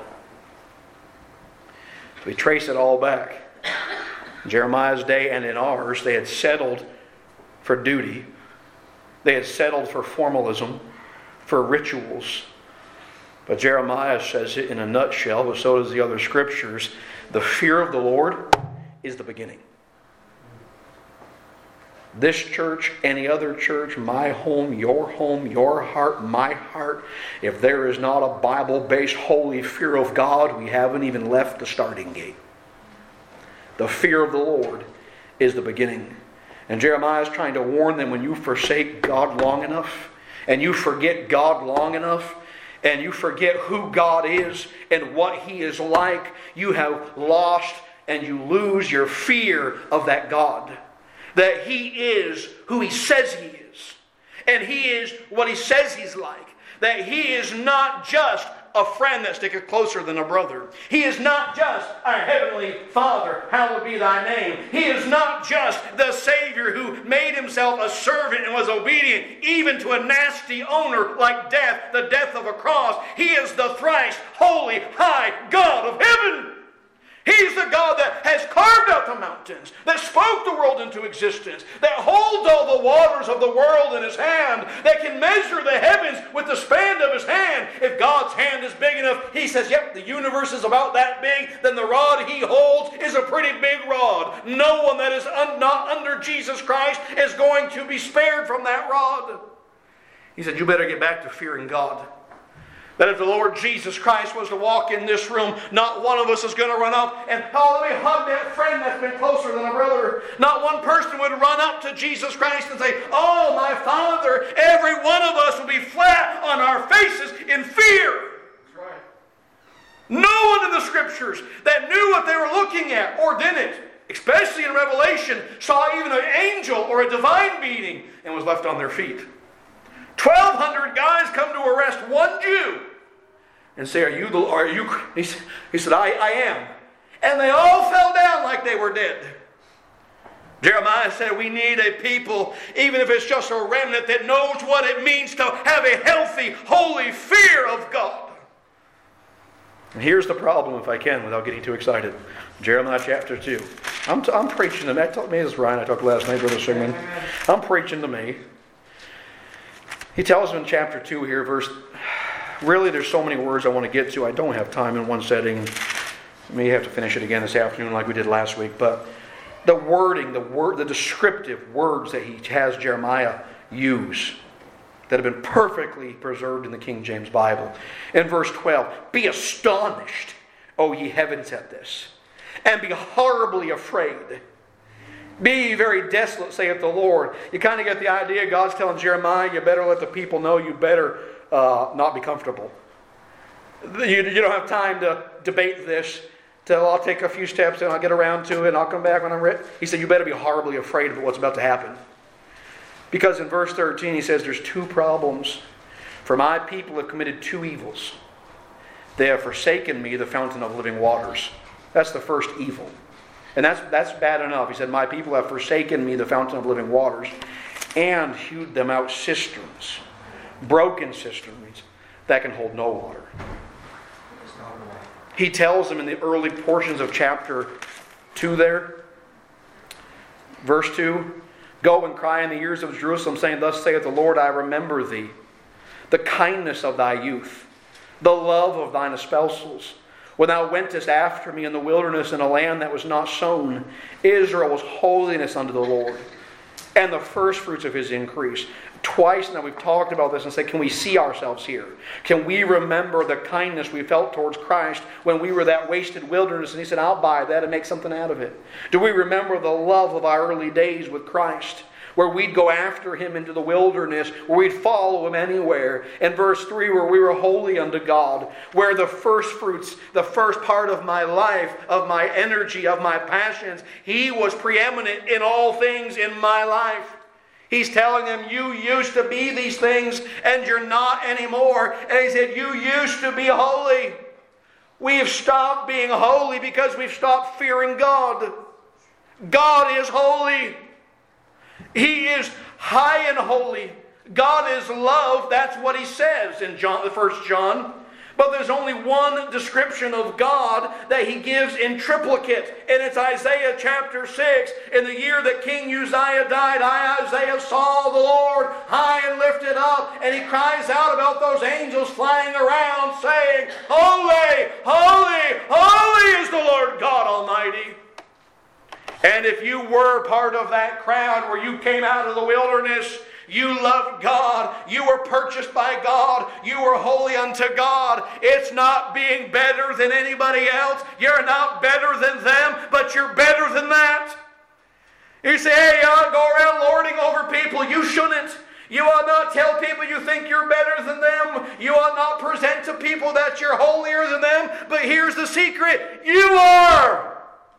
So we trace it all back. In Jeremiah's day and in ours, they had settled for duty. They had settled for formalism, for rituals. But Jeremiah says it in a nutshell, but so does the other scriptures. The fear of the Lord is the beginning. This church, any other church, my home, your heart, my heart, if there is not a Bible-based holy fear of God, we haven't even left the starting gate. The fear of the Lord is the beginning. And Jeremiah is trying to warn them, when you forsake God long enough, and you forget God long enough, and you forget who God is and what He is like, you have lost and you lose your fear of that God. That He is who He says He is. And He is what He says He's like. That He is not just a friend that sticketh closer than a brother. He is not just our Heavenly Father, hallowed be Thy name. He is not just the Savior who made Himself a servant and was obedient even to a nasty owner like death, the death of a cross. He is the thrice holy, high God of heaven. He's the God that has carved out the mountains, that spoke the world into existence, that holds all the waters of the world in His hand, that can measure the heavens with the span of His hand. If God's hand is big enough, He says, yep, the universe is about that big, then the rod He holds is a pretty big rod. No one that is not under Jesus Christ is going to be spared from that rod. He said, you better get back to fearing God. That if the Lord Jesus Christ was to walk in this room, not one of us is going to run up and, oh, let me hug that friend that's been closer than a brother. Not one person would run up to Jesus Christ and say, oh, my Father. Every one of us will be flat on our faces in fear. That's right. No one in the Scriptures that knew what they were looking at or didn't, especially in Revelation, saw even an angel or a divine being and was left on their feet. 1,200 guys come to arrest one Jew and say, are you? He said, I am. And they all fell down like they were dead. Jeremiah said, we need a people, even if it's just a remnant, that knows what it means to have a healthy, holy fear of God. And here's the problem, if I can, without getting too excited. Jeremiah chapter 2. I'm preaching to me. I told me this, Ryan. I talked last night, Brother Sigmund. I'm preaching to me. He tells him in chapter 2 here, verse Really, there's so many words I want to get to. I don't have time in one setting. We may have to finish it again this afternoon like we did last week. But the wording, the descriptive words that he has Jeremiah use that have been perfectly preserved in the King James Bible. In verse 12, be astonished, O ye heavens, at this, and be horribly afraid. Be very desolate, saith the Lord. You kind of get the idea. God's telling Jeremiah, you better let the people know, you better not be comfortable. You don't have time to debate this till I'll take a few steps and I'll get around to it and I'll come back when I'm ready. He said, you better be horribly afraid of what's about to happen. Because in verse 13 he says there's two problems. For my people have committed two evils. They have forsaken me, the fountain of living waters. That's the first evil. And that's bad enough. He said, my people have forsaken me, the fountain of living waters, and hewed them out cisterns, broken cisterns that can hold no water. He tells them in the early portions of chapter 2 there, verse 2, go and cry in the ears of Jerusalem, saying, thus saith the Lord, I remember thee, the kindness of thy youth, the love of thine espousals, when thou wentest after me in the wilderness in a land that was not sown. Israel was holiness unto the Lord, and the firstfruits of his increase. Twice now we've talked about this and said, can we see ourselves here? Can we remember the kindness we felt towards Christ when we were that wasted wilderness and he said, I'll buy that and make something out of it? Do we remember the love of our early days with Christ, where we'd go after him into the wilderness, where we'd follow him anywhere? In verse 3, where we were holy unto God, where the first fruits, the first part of my life, of my energy, of my passions, he was preeminent in all things in my life. He's telling them, you used to be these things and you're not anymore. And he said, you used to be holy. We have stopped being holy because we've stopped fearing God. God is holy. He is high and holy. God is love. That's what he says in 1 John. But there's only one description of God that he gives in triplicate. And it's Isaiah chapter 6. In the year that King Uzziah died, Isaiah saw the Lord high and lifted up. And he cries out about those angels flying around saying, holy, holy, holy is the Lord God Almighty. And if you were part of that crowd where you came out of the wilderness, you loved God, you were purchased by God, you were holy unto God. It's not being better than anybody else. You're not better than them, but you're better than that. You say, hey, you ought to go around lording over people. You shouldn't. You ought not tell people you think you're better than them. You ought not present to people that you're holier than them. But here's the secret. You are.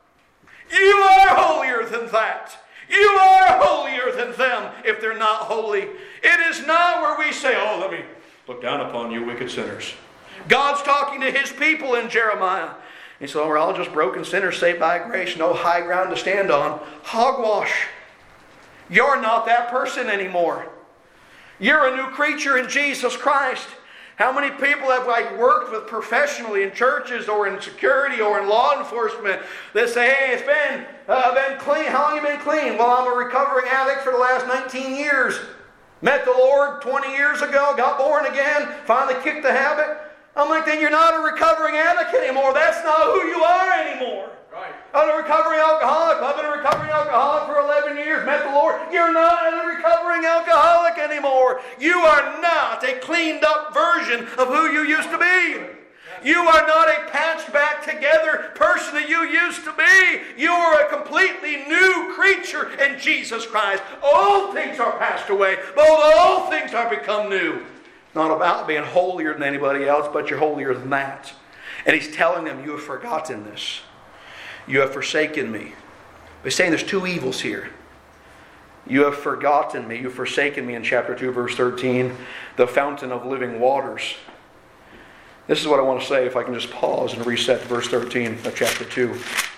You are holier than that. You are holier than them if they're not holy. It is not where we say, oh, let me look down upon you wicked sinners. God's talking to his people in Jeremiah. He said, we're all just broken sinners saved by grace. No high ground to stand on. Hogwash. You're not that person anymore. You're a new creature in Jesus Christ. How many people have I worked with professionally in churches or in security or in law enforcement that say, hey, it's been clean. How long have you been clean? Well, I'm a recovering addict for the last 19 years. Met the Lord 20 years ago, got born again, finally kicked the habit. I'm like, then you're not a recovering addict anymore. That's not who you are anymore. Right. I'm a recovering alcoholic. I've been a recovering alcoholic for 11 years. Met the Lord. You're not a recovering alcoholic anymore. You are not a cleaned up version of who you used to be. You are not a patched back together person that you used to be. You are a completely new creature in Jesus Christ. All things are passed away. Behold, all things are become new. Not about being holier than anybody else, but you're holier than that. And he's telling them, you have forgotten this. You have forsaken me. He's saying there's two evils here. You have forgotten me. You've forsaken me in chapter 2, verse 13. The fountain of living waters. This is what I want to say, if I can just pause and reset to verse 13 of chapter 2.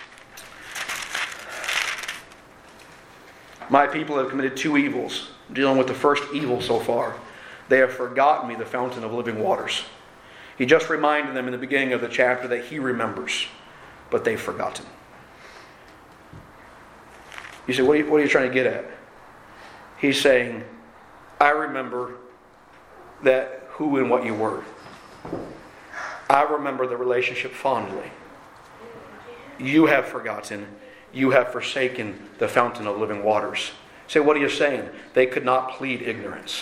My people have committed two evils. I'm dealing with the first evil so far. They have forgotten me, the fountain of living waters. He just reminded them in the beginning of the chapter that he remembers, but they've forgotten. You say, what are you trying to get at? He's saying, I remember that who and what you were. I remember the relationship fondly. You have forgotten. You have forsaken the fountain of living waters. Say, what are you saying? They could not plead ignorance.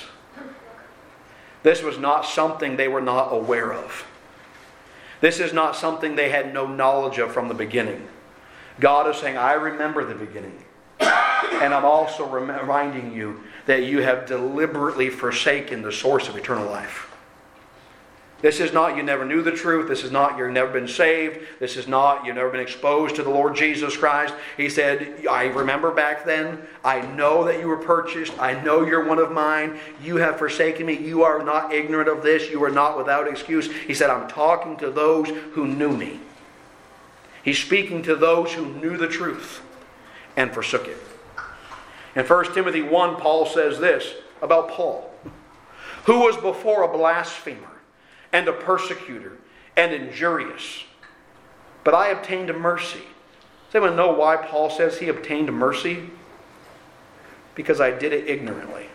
This was not something they were not aware of. This is not something they had no knowledge of from the beginning. God is saying, I remember the beginning. And I'm also reminding you that you have deliberately forsaken the source of eternal life. This is not you never knew the truth. This is not you've never been saved. This is not you've never been exposed to the Lord Jesus Christ. He said, I remember back then. I know that you were purchased. I know you're one of mine. You have forsaken me. You are not ignorant of this. You are not without excuse. He said, I'm talking to those who knew me. He's speaking to those who knew the truth and forsook it. In 1 Timothy 1, Paul says this about Paul, who was before a blasphemer and a persecutor and injurious. But I obtained a mercy. Does anyone know why Paul says he obtained mercy? Because I did it ignorantly,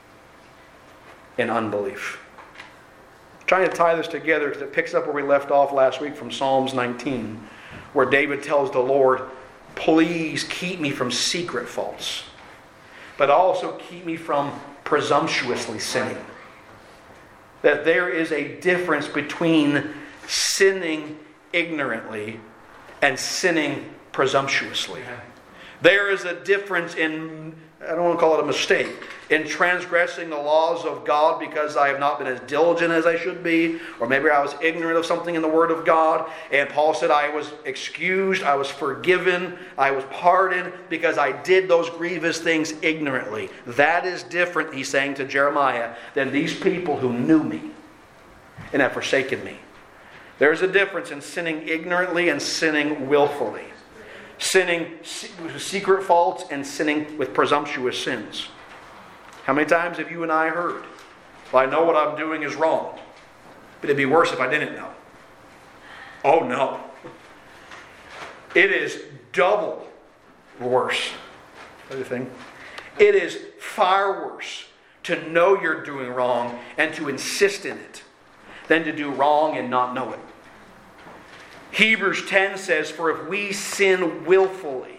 in unbelief. I'm trying to tie this together because it picks up where we left off last week from Psalms 19, where David tells the Lord, please keep me from secret faults, but also keep me from presumptuously sinning. That there is a difference between sinning ignorantly and sinning presumptuously. There is a difference in, I don't want to call it a mistake, in transgressing the laws of God because I have not been as diligent as I should be, or maybe I was ignorant of something in the Word of God. And Paul said I was excused, I was forgiven, I was pardoned because I did those grievous things ignorantly. That is different, he's saying to Jeremiah, than these people who knew me and have forsaken me. There's a difference in sinning ignorantly and sinning willfully. Sinning with secret faults and sinning with presumptuous sins. How many times have you and I heard, well, I know what I'm doing is wrong, but it'd be worse if I didn't know. Oh no. It is double worse. Everything. It is far worse to know you're doing wrong and to insist in it than to do wrong and not know it. Hebrews 10 says, for if we sin willfully,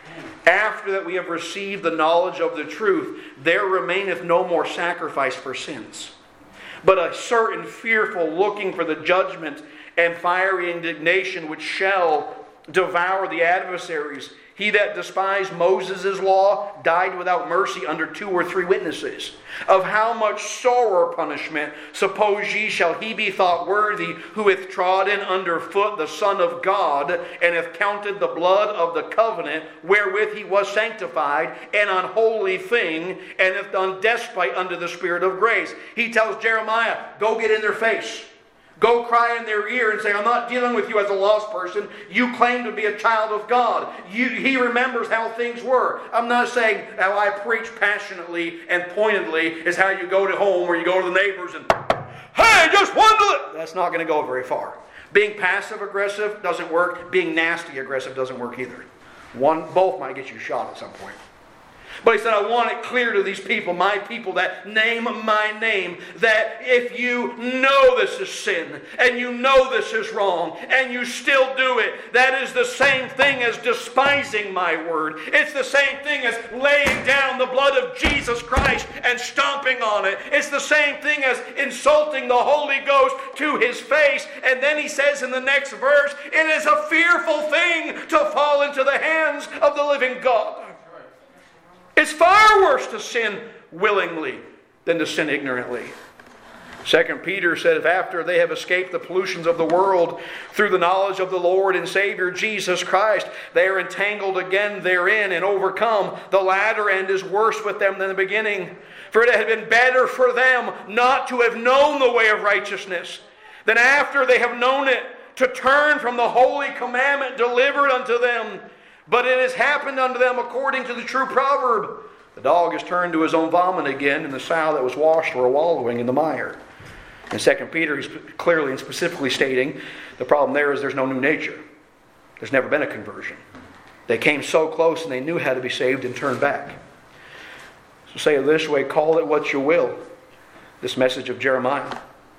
after that we have received the knowledge of the truth, there remaineth no more sacrifice for sins, but a certain fearful looking for the judgment and fiery indignation which shall devour the adversaries. He that despised Moses' law died without mercy under 2 or 3 witnesses. Of how much sorer punishment, suppose ye, shall he be thought worthy, who hath trodden under foot the Son of God, and hath counted the blood of the covenant, wherewith he was sanctified, an unholy thing, and hath done despite unto the Spirit of grace. He tells Jeremiah, go get in their face. Go cry in their ear and say, I'm not dealing with you as a lost person. You claim to be a child of God. He remembers how things were. I'm not saying how I preach passionately and pointedly is how you go to home or you go to the neighbors and, hey, just wondering. That's not going to go very far. Being passive-aggressive doesn't work. Being nasty-aggressive doesn't work either. Both might get you shot at some point. But he said, I want it clear to these people, my people that name my name, that if you know this is sin, and you know this is wrong, and you still do it, that is the same thing as despising my word. It's the same thing as laying down the blood of Jesus Christ and stomping on it. It's the same thing as insulting the Holy Ghost to his face. And then he says in the next verse, it is a fearful thing to fall into the hands of the living God. It's far worse to sin willingly than to sin ignorantly. 2 Peter said, if after they have escaped the pollutions of the world through the knowledge of the Lord and Savior Jesus Christ, they are entangled again therein and overcome, the latter end is worse with them than the beginning. For it had been better for them not to have known the way of righteousness, than after they have known it, to turn from the holy commandment delivered unto them. But it has happened unto them according to the true proverb. The dog is turned to his own vomit again, and the sow that was washed were wallowing in the mire. In 2 Peter, he's clearly and specifically stating the problem there is there's no new nature. There's never been a conversion. They came so close and they knew how to be saved and turned back. So say it this way, call it what you will. This message of Jeremiah.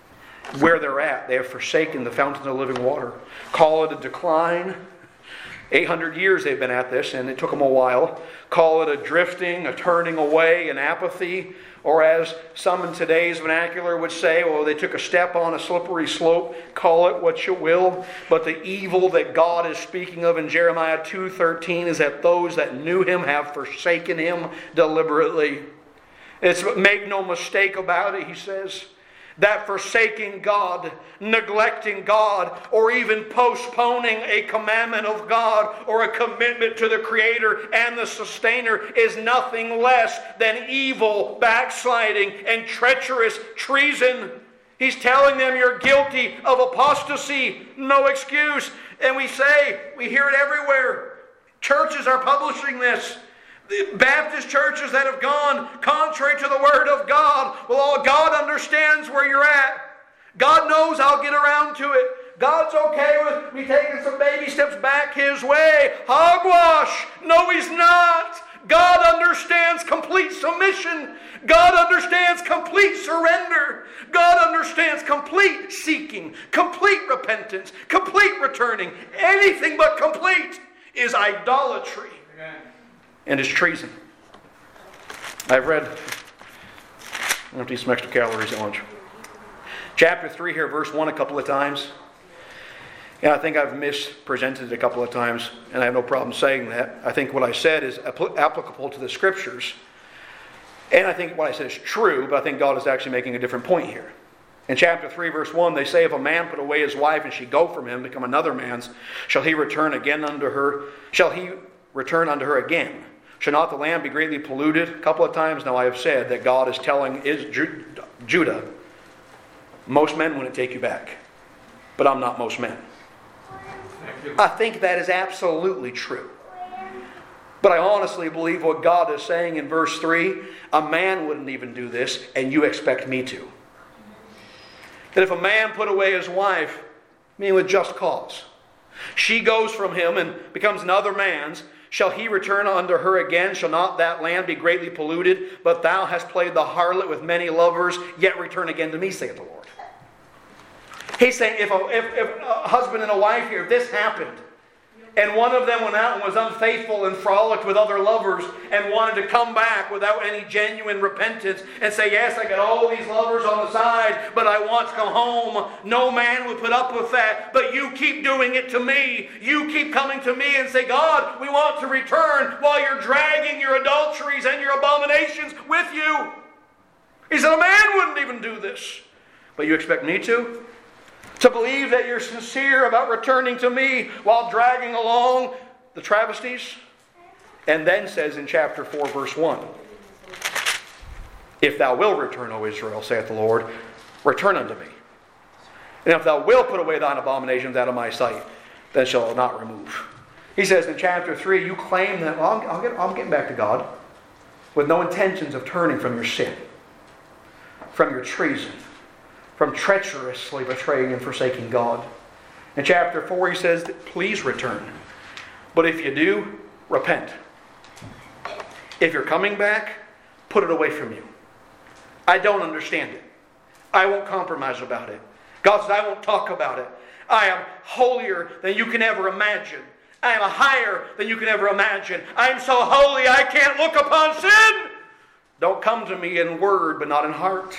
where they're at. They have forsaken the fountain of living water. Call it a decline. 800 years they've been at this, and it took them a while. Call it a drifting, a turning away, an apathy. Or as some in today's vernacular would say, well, they took a step on a slippery slope. Call it what you will. But the evil that God is speaking of in Jeremiah 2:13 is that those that knew Him have forsaken Him deliberately. Make no mistake about it, he says, that forsaking God, neglecting God, or even postponing a commandment of God or a commitment to the Creator and the Sustainer is nothing less than evil, backsliding, and treacherous treason. He's telling them you're guilty of apostasy. No excuse. And we hear it everywhere. Churches are publishing this. The Baptist churches that have gone contrary to the Word of God. Well, God understands where you're at. God knows I'll get around to it. God's okay with me taking some baby steps back His way. Hogwash! No, He's not. God understands complete submission. God understands complete surrender. God understands complete seeking, complete repentance, complete returning. Anything but complete is idolatry. Amen. And is treason. I've read, empty some extra calories at lunch. Chapter 3 here, verse 1 a couple of times. Yeah, I think I've mispresented it a couple of times, and I have no problem saying that. I think what I said is applicable to the Scriptures. And I think what I said is true, but I think God is actually making a different point here. In chapter 3, verse 1, they say, if a man put away his wife and she go from him, become another man's, shall he return unto her again? Shall not the land be greatly polluted? A couple of times now I have said that God is telling Judah, most men wouldn't take you back, but I'm not most men. I think that is absolutely true. But I honestly believe what God is saying in verse 3, a man wouldn't even do this, and you expect me to. That if a man put away his wife, with just cause, she goes from him and becomes another man's, shall he return unto her again? Shall not that land be greatly polluted? But thou hast played the harlot with many lovers, yet return again to me, saith the Lord. He's saying if a husband and a wife here, if this happened, and one of them went out and was unfaithful and frolicked with other lovers and wanted to come back without any genuine repentance and say, yes, I got all these lovers on the side, but I want to come home. No man would put up with that, but you keep doing it to me. You keep coming to me and say, God, we want to return, while you're dragging your adulteries and your abominations with you. He said, a man wouldn't even do this, but you expect me to? To believe that you're sincere about returning to me while dragging along the travesties? And then says in chapter 4, verse 1, if thou wilt return, O Israel, saith the Lord, return unto me. And if thou wilt put away thine abominations out of my sight, then shall I not remove. He says in chapter 3, you claim that, well, I'm getting back to God, with no intentions of turning from your sin, from your treason, from treacherously betraying and forsaking God. In chapter 4 he says, please return. But if you do, repent. If you're coming back, put it away from you. I don't understand it. I won't compromise about it. God says, I won't talk about it. I am holier than you can ever imagine. I am higher than you can ever imagine. I am so holy I can't look upon sin. Don't come to me in word, but not in heart.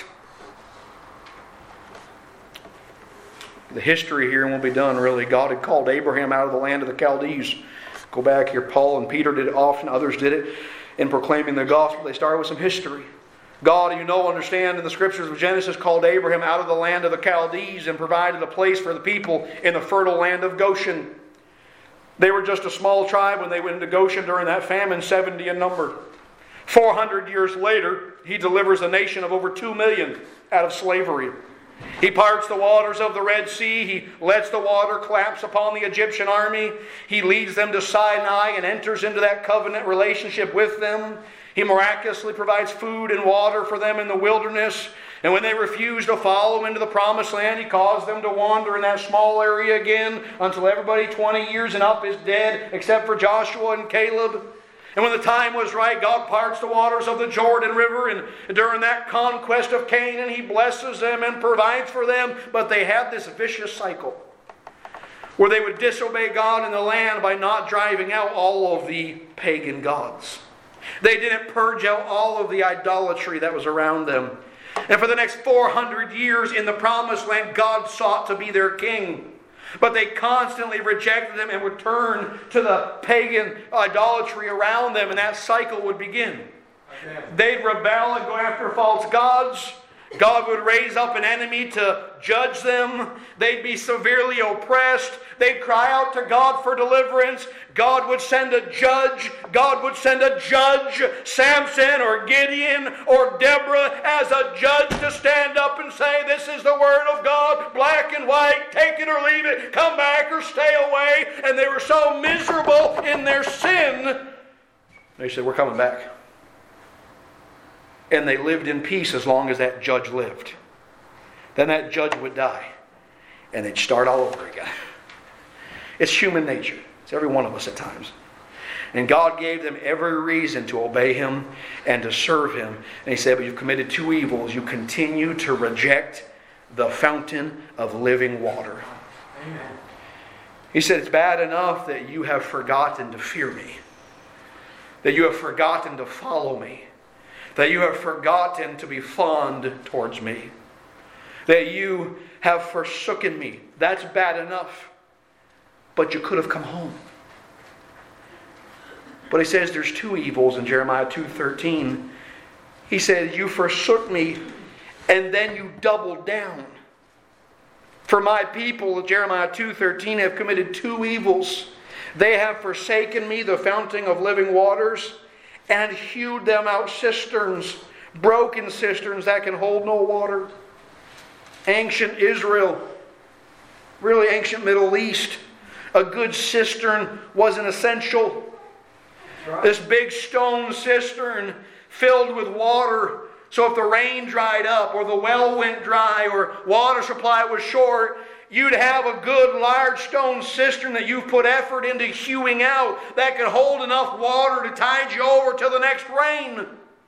The history here won't be done really. God had called Abraham out of the land of the Chaldees. Go back here. Paul and Peter did it often. Others did it in proclaiming the gospel. They started with some history. God, understand in the scriptures of Genesis, called Abraham out of the land of the Chaldees and provided a place for the people in the fertile land of Goshen. They were just a small tribe when they went into Goshen during that famine, 70 in number. 400 years later, He delivers a nation of over 2 million out of slavery. He parts the waters of the Red Sea. He lets the water collapse upon the Egyptian army. He leads them to Sinai and enters into that covenant relationship with them. He miraculously provides food and water for them in the wilderness. And when they refuse to follow into the promised land, He caused them to wander in that small area again until everybody 20 years and up is dead except for Joshua and Caleb. And when the time was right, God parts the waters of the Jordan River. And during that conquest of Canaan, He blesses them and provides for them. But they had this vicious cycle where they would disobey God in the land by not driving out all of the pagan gods. They didn't purge out all of the idolatry that was around them. And for the next 400 years in the Promised Land, God sought to be their king. But they constantly rejected Him and would turn to the pagan idolatry around them, and that cycle would begin. They'd rebel and go after false gods. God would raise up an enemy to judge them. They'd be severely oppressed. They'd cry out to God for deliverance. God would send a judge. God would send a judge, Samson or Gideon or Deborah, as a judge to stand up and say, this is the word of God, black and white, take it or leave it, come back or stay away. And they were so miserable in their sin, they said, we're coming back. And they lived in peace as long as that judge lived. Then that judge would die. And they'd start all over again. It's human nature. It's every one of us at times. And God gave them every reason to obey Him and to serve Him. And He said, but you've committed two evils. You continue to reject the fountain of living water. Amen. He said, it's bad enough that you have forgotten to fear me. That you have forgotten to follow me. That you have forgotten to be fond towards me. That you have forsaken me. That's bad enough. But you could have come home. But He says there's two evils in Jeremiah 2:13. He said, you forsook me and then you doubled down. For my people, Jeremiah 2:13, have committed two evils. They have forsaken me, the fountain of living waters, and hewed them out cisterns, broken cisterns that can hold no water. Ancient Israel, really ancient Middle East, a good cistern was an essential. Right. This big stone cistern filled with water. So if the rain dried up or the well went dry or water supply was short, you'd have a good large stone cistern that you've put effort into hewing out that could hold enough water to tide you over till the next rain.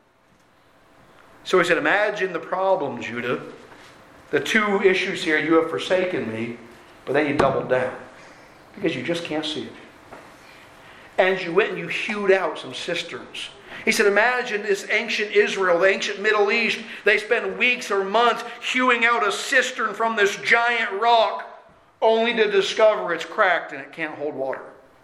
So He said, imagine the problem, Judah. The two issues here, you have forsaken me, but then you doubled down. Because you just can't see it. And you went and you hewed out some cisterns. He said, imagine this ancient Israel, the ancient Middle East. They spend weeks or months hewing out a cistern from this giant rock, only to discover it's cracked and it can't hold water.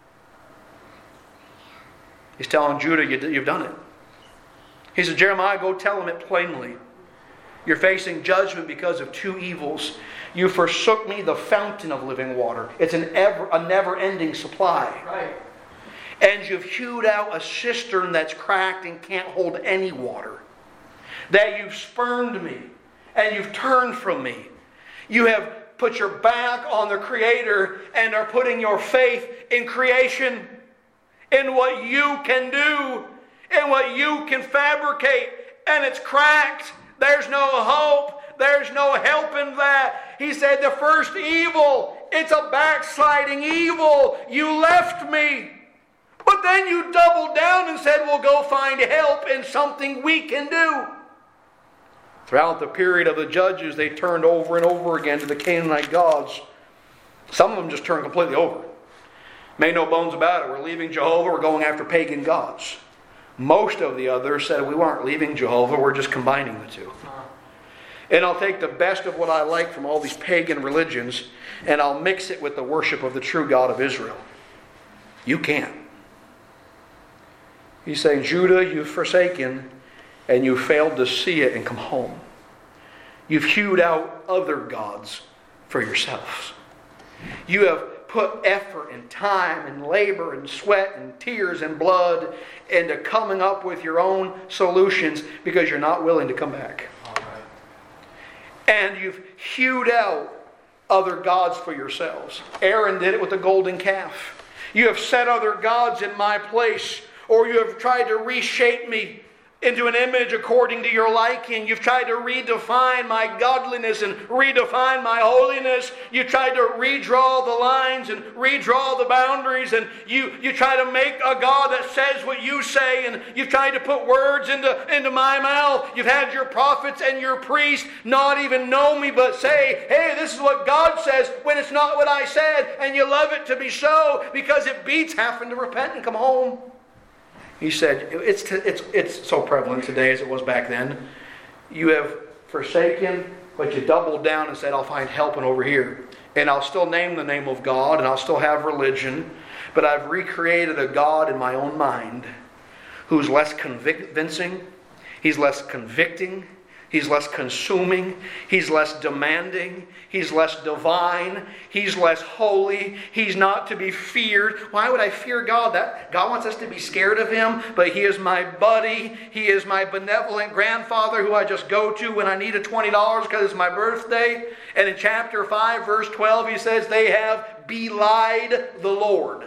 He's telling Judah, you've done it. He said, Jeremiah, go tell them it plainly. You're facing judgment because of two evils. You forsook me, the fountain of living water. It's a never-ending supply. Right. And you've hewed out a cistern that's cracked and can't hold any water. That you've spurned me and you've turned from me. You have put your back on the Creator and are putting your faith in creation, in what you can do, in what you can fabricate, and it's cracked. There's no hope. There's no help in that. He said the first evil, it's a backsliding evil. You left me. But then you doubled down and said, we'll go find help in something we can do. Throughout the period of the judges, they turned over and over again to the Canaanite gods. Some of them just turned completely over. Made no bones about it. We're leaving Jehovah. We're going after pagan gods. Most of the others said, we weren't leaving Jehovah. We're just combining the two. And I'll take the best of what I like from all these pagan religions and I'll mix it with the worship of the true God of Israel. You can't. He's saying, Judah, you've forsaken and you failed to see it and come home. You've hewed out other gods for yourselves. You have put effort and time and labor and sweat and tears and blood into coming up with your own solutions because you're not willing to come back. And you've hewed out other gods for yourselves. Aaron did it with the golden calf. You have set other gods in my place, or you have tried to reshape me into an image according to your liking. You've tried to redefine my godliness and redefine my holiness. You tried to redraw the lines and redraw the boundaries, and you try to make a God that says what you say, and you've tried to put words into my mouth. You've had your prophets and your priests not even know me but say, hey, this is what God says, when it's not what I said, and you love it to be so because it beats having to repent and come home. He said, it's so prevalent today as it was back then. You have forsaken, but you doubled down and said, I'll find helping over here. And I'll still name the name of God, and I'll still have religion, but I've recreated a God in my own mind who's less convincing, he's less convicting, he's less consuming, he's less demanding, he's less divine, he's less holy, he's not to be feared. Why would I fear God? God wants us to be scared of Him, but He is my buddy, He is my benevolent grandfather who I just go to when I need a $20 because it's my birthday. And in chapter 5, verse 12, he says, they have belied the Lord.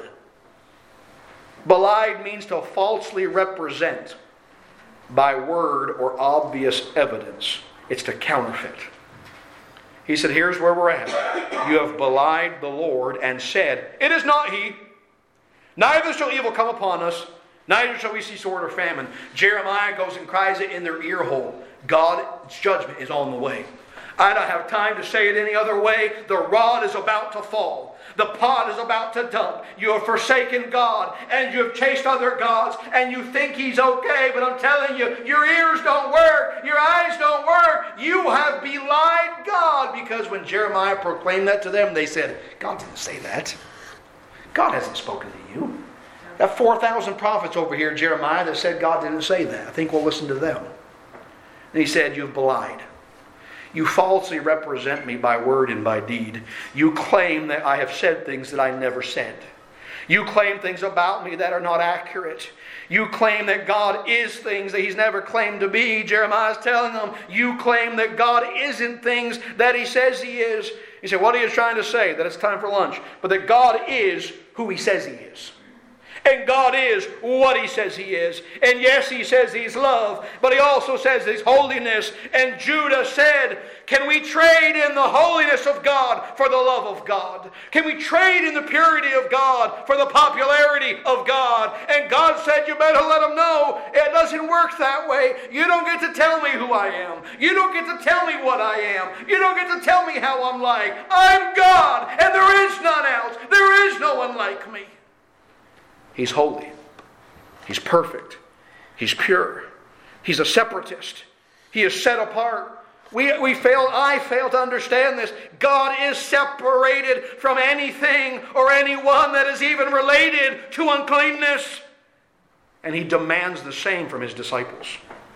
Belied means to falsely represent by word or obvious evidence. It's to counterfeit. He said, here's where we're at. You have belied the Lord and said, it is not He. Neither shall evil come upon us, neither shall we see sword or famine. Jeremiah goes and cries it in their ear hole. God's judgment is on the way. I don't have time to say it any other way. The rod is about to fall. The pot is about to dump. You have forsaken God, and you have chased other gods, and you think He's okay, but I'm telling you, your ears don't work, your eyes don't work. You have belied God, because when Jeremiah proclaimed that to them, they said, God didn't say that. God hasn't spoken to you. That 4,000 prophets over here, Jeremiah, that said God didn't say that. I think we'll listen to them. And he said, you've belied. You falsely represent me by word and by deed. You claim that I have said things that I never said. You claim things about me that are not accurate. You claim that God is things that He's never claimed to be. Jeremiah's telling them, you claim that God isn't things that He says He is. He said, what are you trying to say? That it's time for lunch. But that God is who He says He is. And God is what He says He is. And yes, He says He's love, but He also says He's holiness. And Judah said, can we trade in the holiness of God for the love of God? Can we trade in the purity of God for the popularity of God? And God said, you better let them know it doesn't work that way. You don't get to tell me who I am. You don't get to tell me what I am. You don't get to tell me how I'm like. I'm God, and there is none else. There is no one like me. He's holy. He's perfect. He's pure. He's a separatist. He is set apart. I fail to understand this. God is separated from anything or anyone that is even related to uncleanness. And He demands the same from His disciples.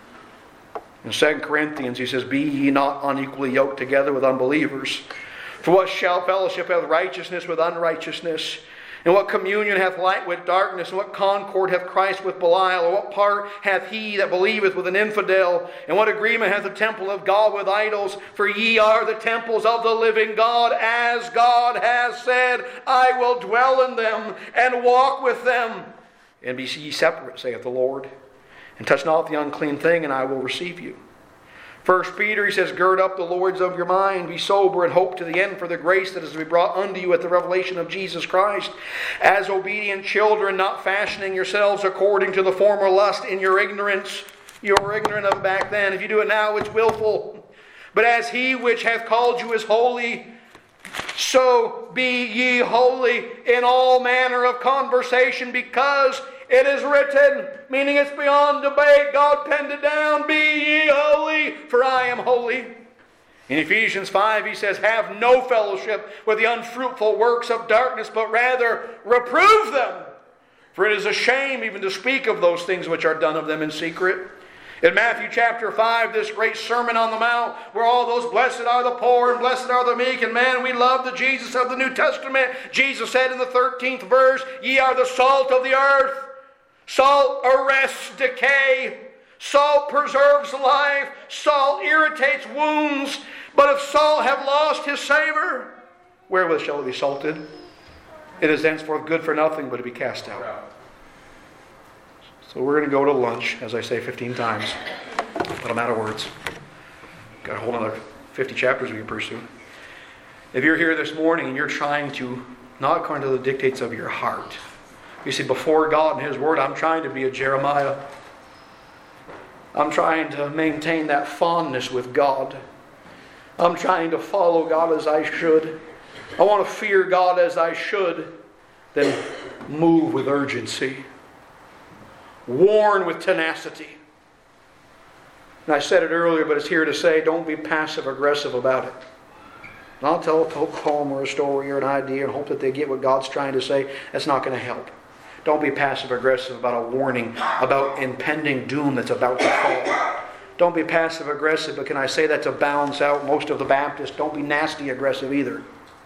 In 2 Corinthians, he says, be ye not unequally yoked together with unbelievers. For what shall fellowship have righteousness with unrighteousness? And what communion hath light with darkness? And what concord hath Christ with Belial? Or what part hath he that believeth with an infidel? And what agreement hath the temple of God with idols? For ye are the temples of the living God, as God has said, I will dwell in them and walk with them. And be ye separate, saith the Lord. And touch not the unclean thing, and I will receive you. 1 Peter, he says, gird up the loins of your mind, be sober, and hope to the end for the grace that is to be brought unto you at the revelation of Jesus Christ. As obedient children, not fashioning yourselves according to the former lust in your ignorance. You were ignorant of it back then. If you do it now, it's willful. But as He which hath called you is holy, so be ye holy in all manner of conversation, because it is written, meaning it's beyond debate. God penned it down. Be ye holy, for I am holy. In Ephesians 5, he says, have no fellowship with the unfruitful works of darkness, but rather reprove them. For it is a shame even to speak of those things which are done of them in secret. In Matthew chapter 5, this great Sermon on the Mount, where all those blessed are the poor and blessed are the meek, and man, we love the Jesus of the New Testament. Jesus said in the 13th verse, ye are the salt of the earth. Salt arrests decay. Salt preserves life. Salt irritates wounds. But if salt have lost his savor, wherewith shall it be salted? It is henceforth good for nothing but to be cast out. So we're going to go to lunch, as I say 15 times, but I'm out of words. Got a whole another 50 chapters we can pursue. If you're here this morning and you're trying to, not according to the dictates of your heart, you see, before God and His Word, I'm trying to be a Jeremiah. I'm trying to maintain that fondness with God. I'm trying to follow God as I should. I want to fear God as I should. Then move with urgency. Warn with tenacity. And I said it earlier, but it's here to say, don't be passive-aggressive about it. Don't tell a poem or a story or an idea and hope that they get what God's trying to say. That's not going to help. Don't be passive-aggressive about a warning about impending doom that's about to fall. Don't be passive-aggressive, but can I say that to balance out most of the Baptists? Don't be nasty-aggressive either.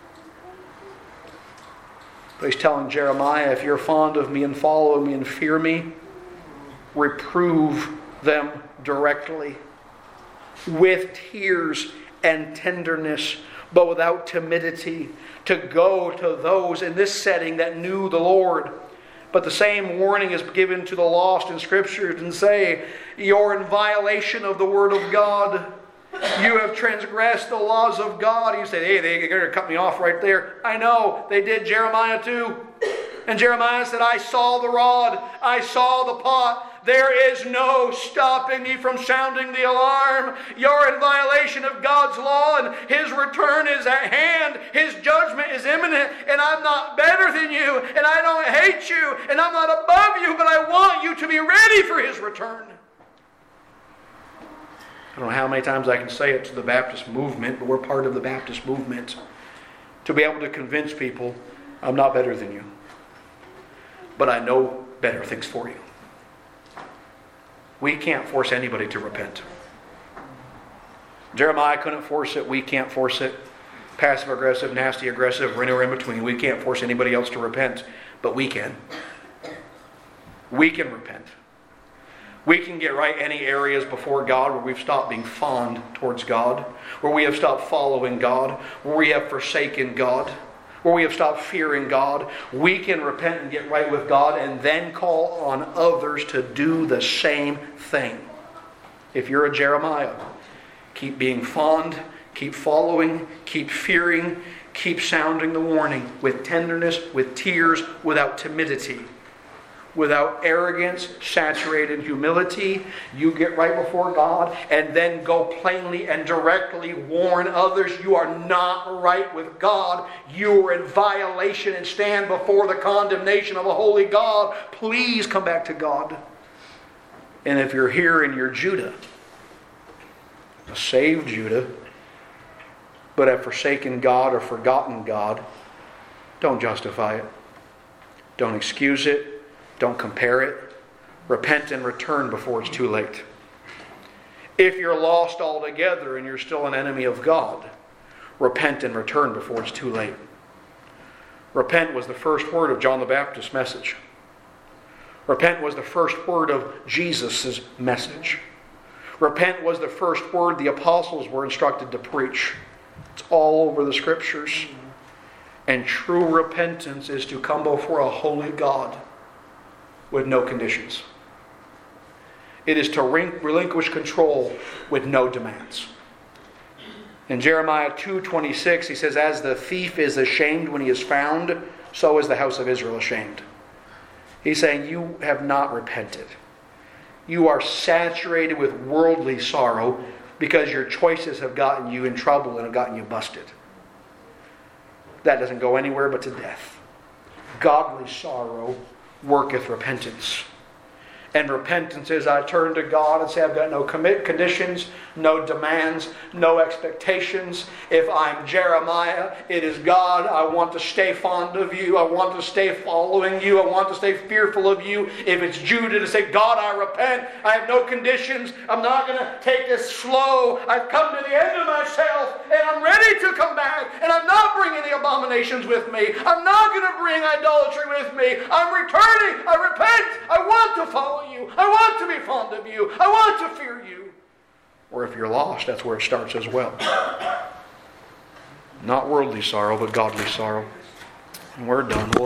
But He's telling Jeremiah, if you're fond of me and follow me and fear me, reprove them directly with tears and tenderness, but without timidity, to go to those in this setting that knew the Lord. But the same warning is given to the lost in Scriptures and say, you're in violation of the Word of God. You have transgressed the laws of God. You say, hey, they're going to cut me off right there. I know, they did Jeremiah too. And Jeremiah said, I saw the rod, I saw the pot. There is no stopping me from sounding the alarm. You're in violation of God's law, and His return is at hand. His judgment is imminent, and I'm not better than you, and I don't hate you, and I'm not above you, but I want you to be ready for His return. I don't know how many times I can say it to the Baptist movement, but we're part of the Baptist movement. To be able to convince people, I'm not better than you, but I know better things for you. We can't force anybody to repent. Jeremiah couldn't force it. We can't force it. Passive-aggressive, nasty-aggressive, or anywhere in between. We can't force anybody else to repent, but we can. We can repent. We can get right any areas before God where we've stopped being fond towards God, where we have stopped following God, where we have forsaken God, where we have stopped fearing God. We can repent and get right with God and then call on others to do the same thing. If you're a Jeremiah, keep being fond, keep following, keep fearing, keep sounding the warning with tenderness, with tears, without timidity, without arrogance, saturated in humility. You get right before God and then go plainly and directly warn others you are not right with God. You are in violation and stand before the condemnation of a holy God. Please come back to God. And if you're here and you're Judah, a saved Judah, but have forsaken God or forgotten God, don't justify it. Don't excuse it. Don't compare it. Repent and return before it's too late. If you're lost altogether and you're still an enemy of God, repent and return before it's too late. Repent was the first word of John the Baptist's message. Repent was the first word of Jesus' message. Repent was the first word the apostles were instructed to preach. It's all over the Scriptures. And true repentance is to come before a holy God with no conditions. It is to relinquish control with no demands. In Jeremiah 2:26, he says, as the thief is ashamed when he is found, so is the house of Israel ashamed. He's saying, you have not repented. You are saturated with worldly sorrow because your choices have gotten you in trouble and have gotten you busted. That doesn't go anywhere but to death. Godly sorrow worketh repentance. And repentance is I turn to God and say I've got no conditions, no demands, no expectations. If I'm Jeremiah, it is God. I want to stay fond of you. I want to stay following you. I want to stay fearful of you. If it's Judah, to say, God, I repent. I have no conditions. I'm not going to take this slow. I've come to the end of myself and I'm ready to come back. And I'm not bringing the abominations with me. I'm not going to bring idolatry with me. I'm returning. I repent. I want to follow you. I want to be fond of you. I want to fear you. Or if you're lost, that's where it starts as well. Not worldly sorrow, but godly sorrow. And we're done.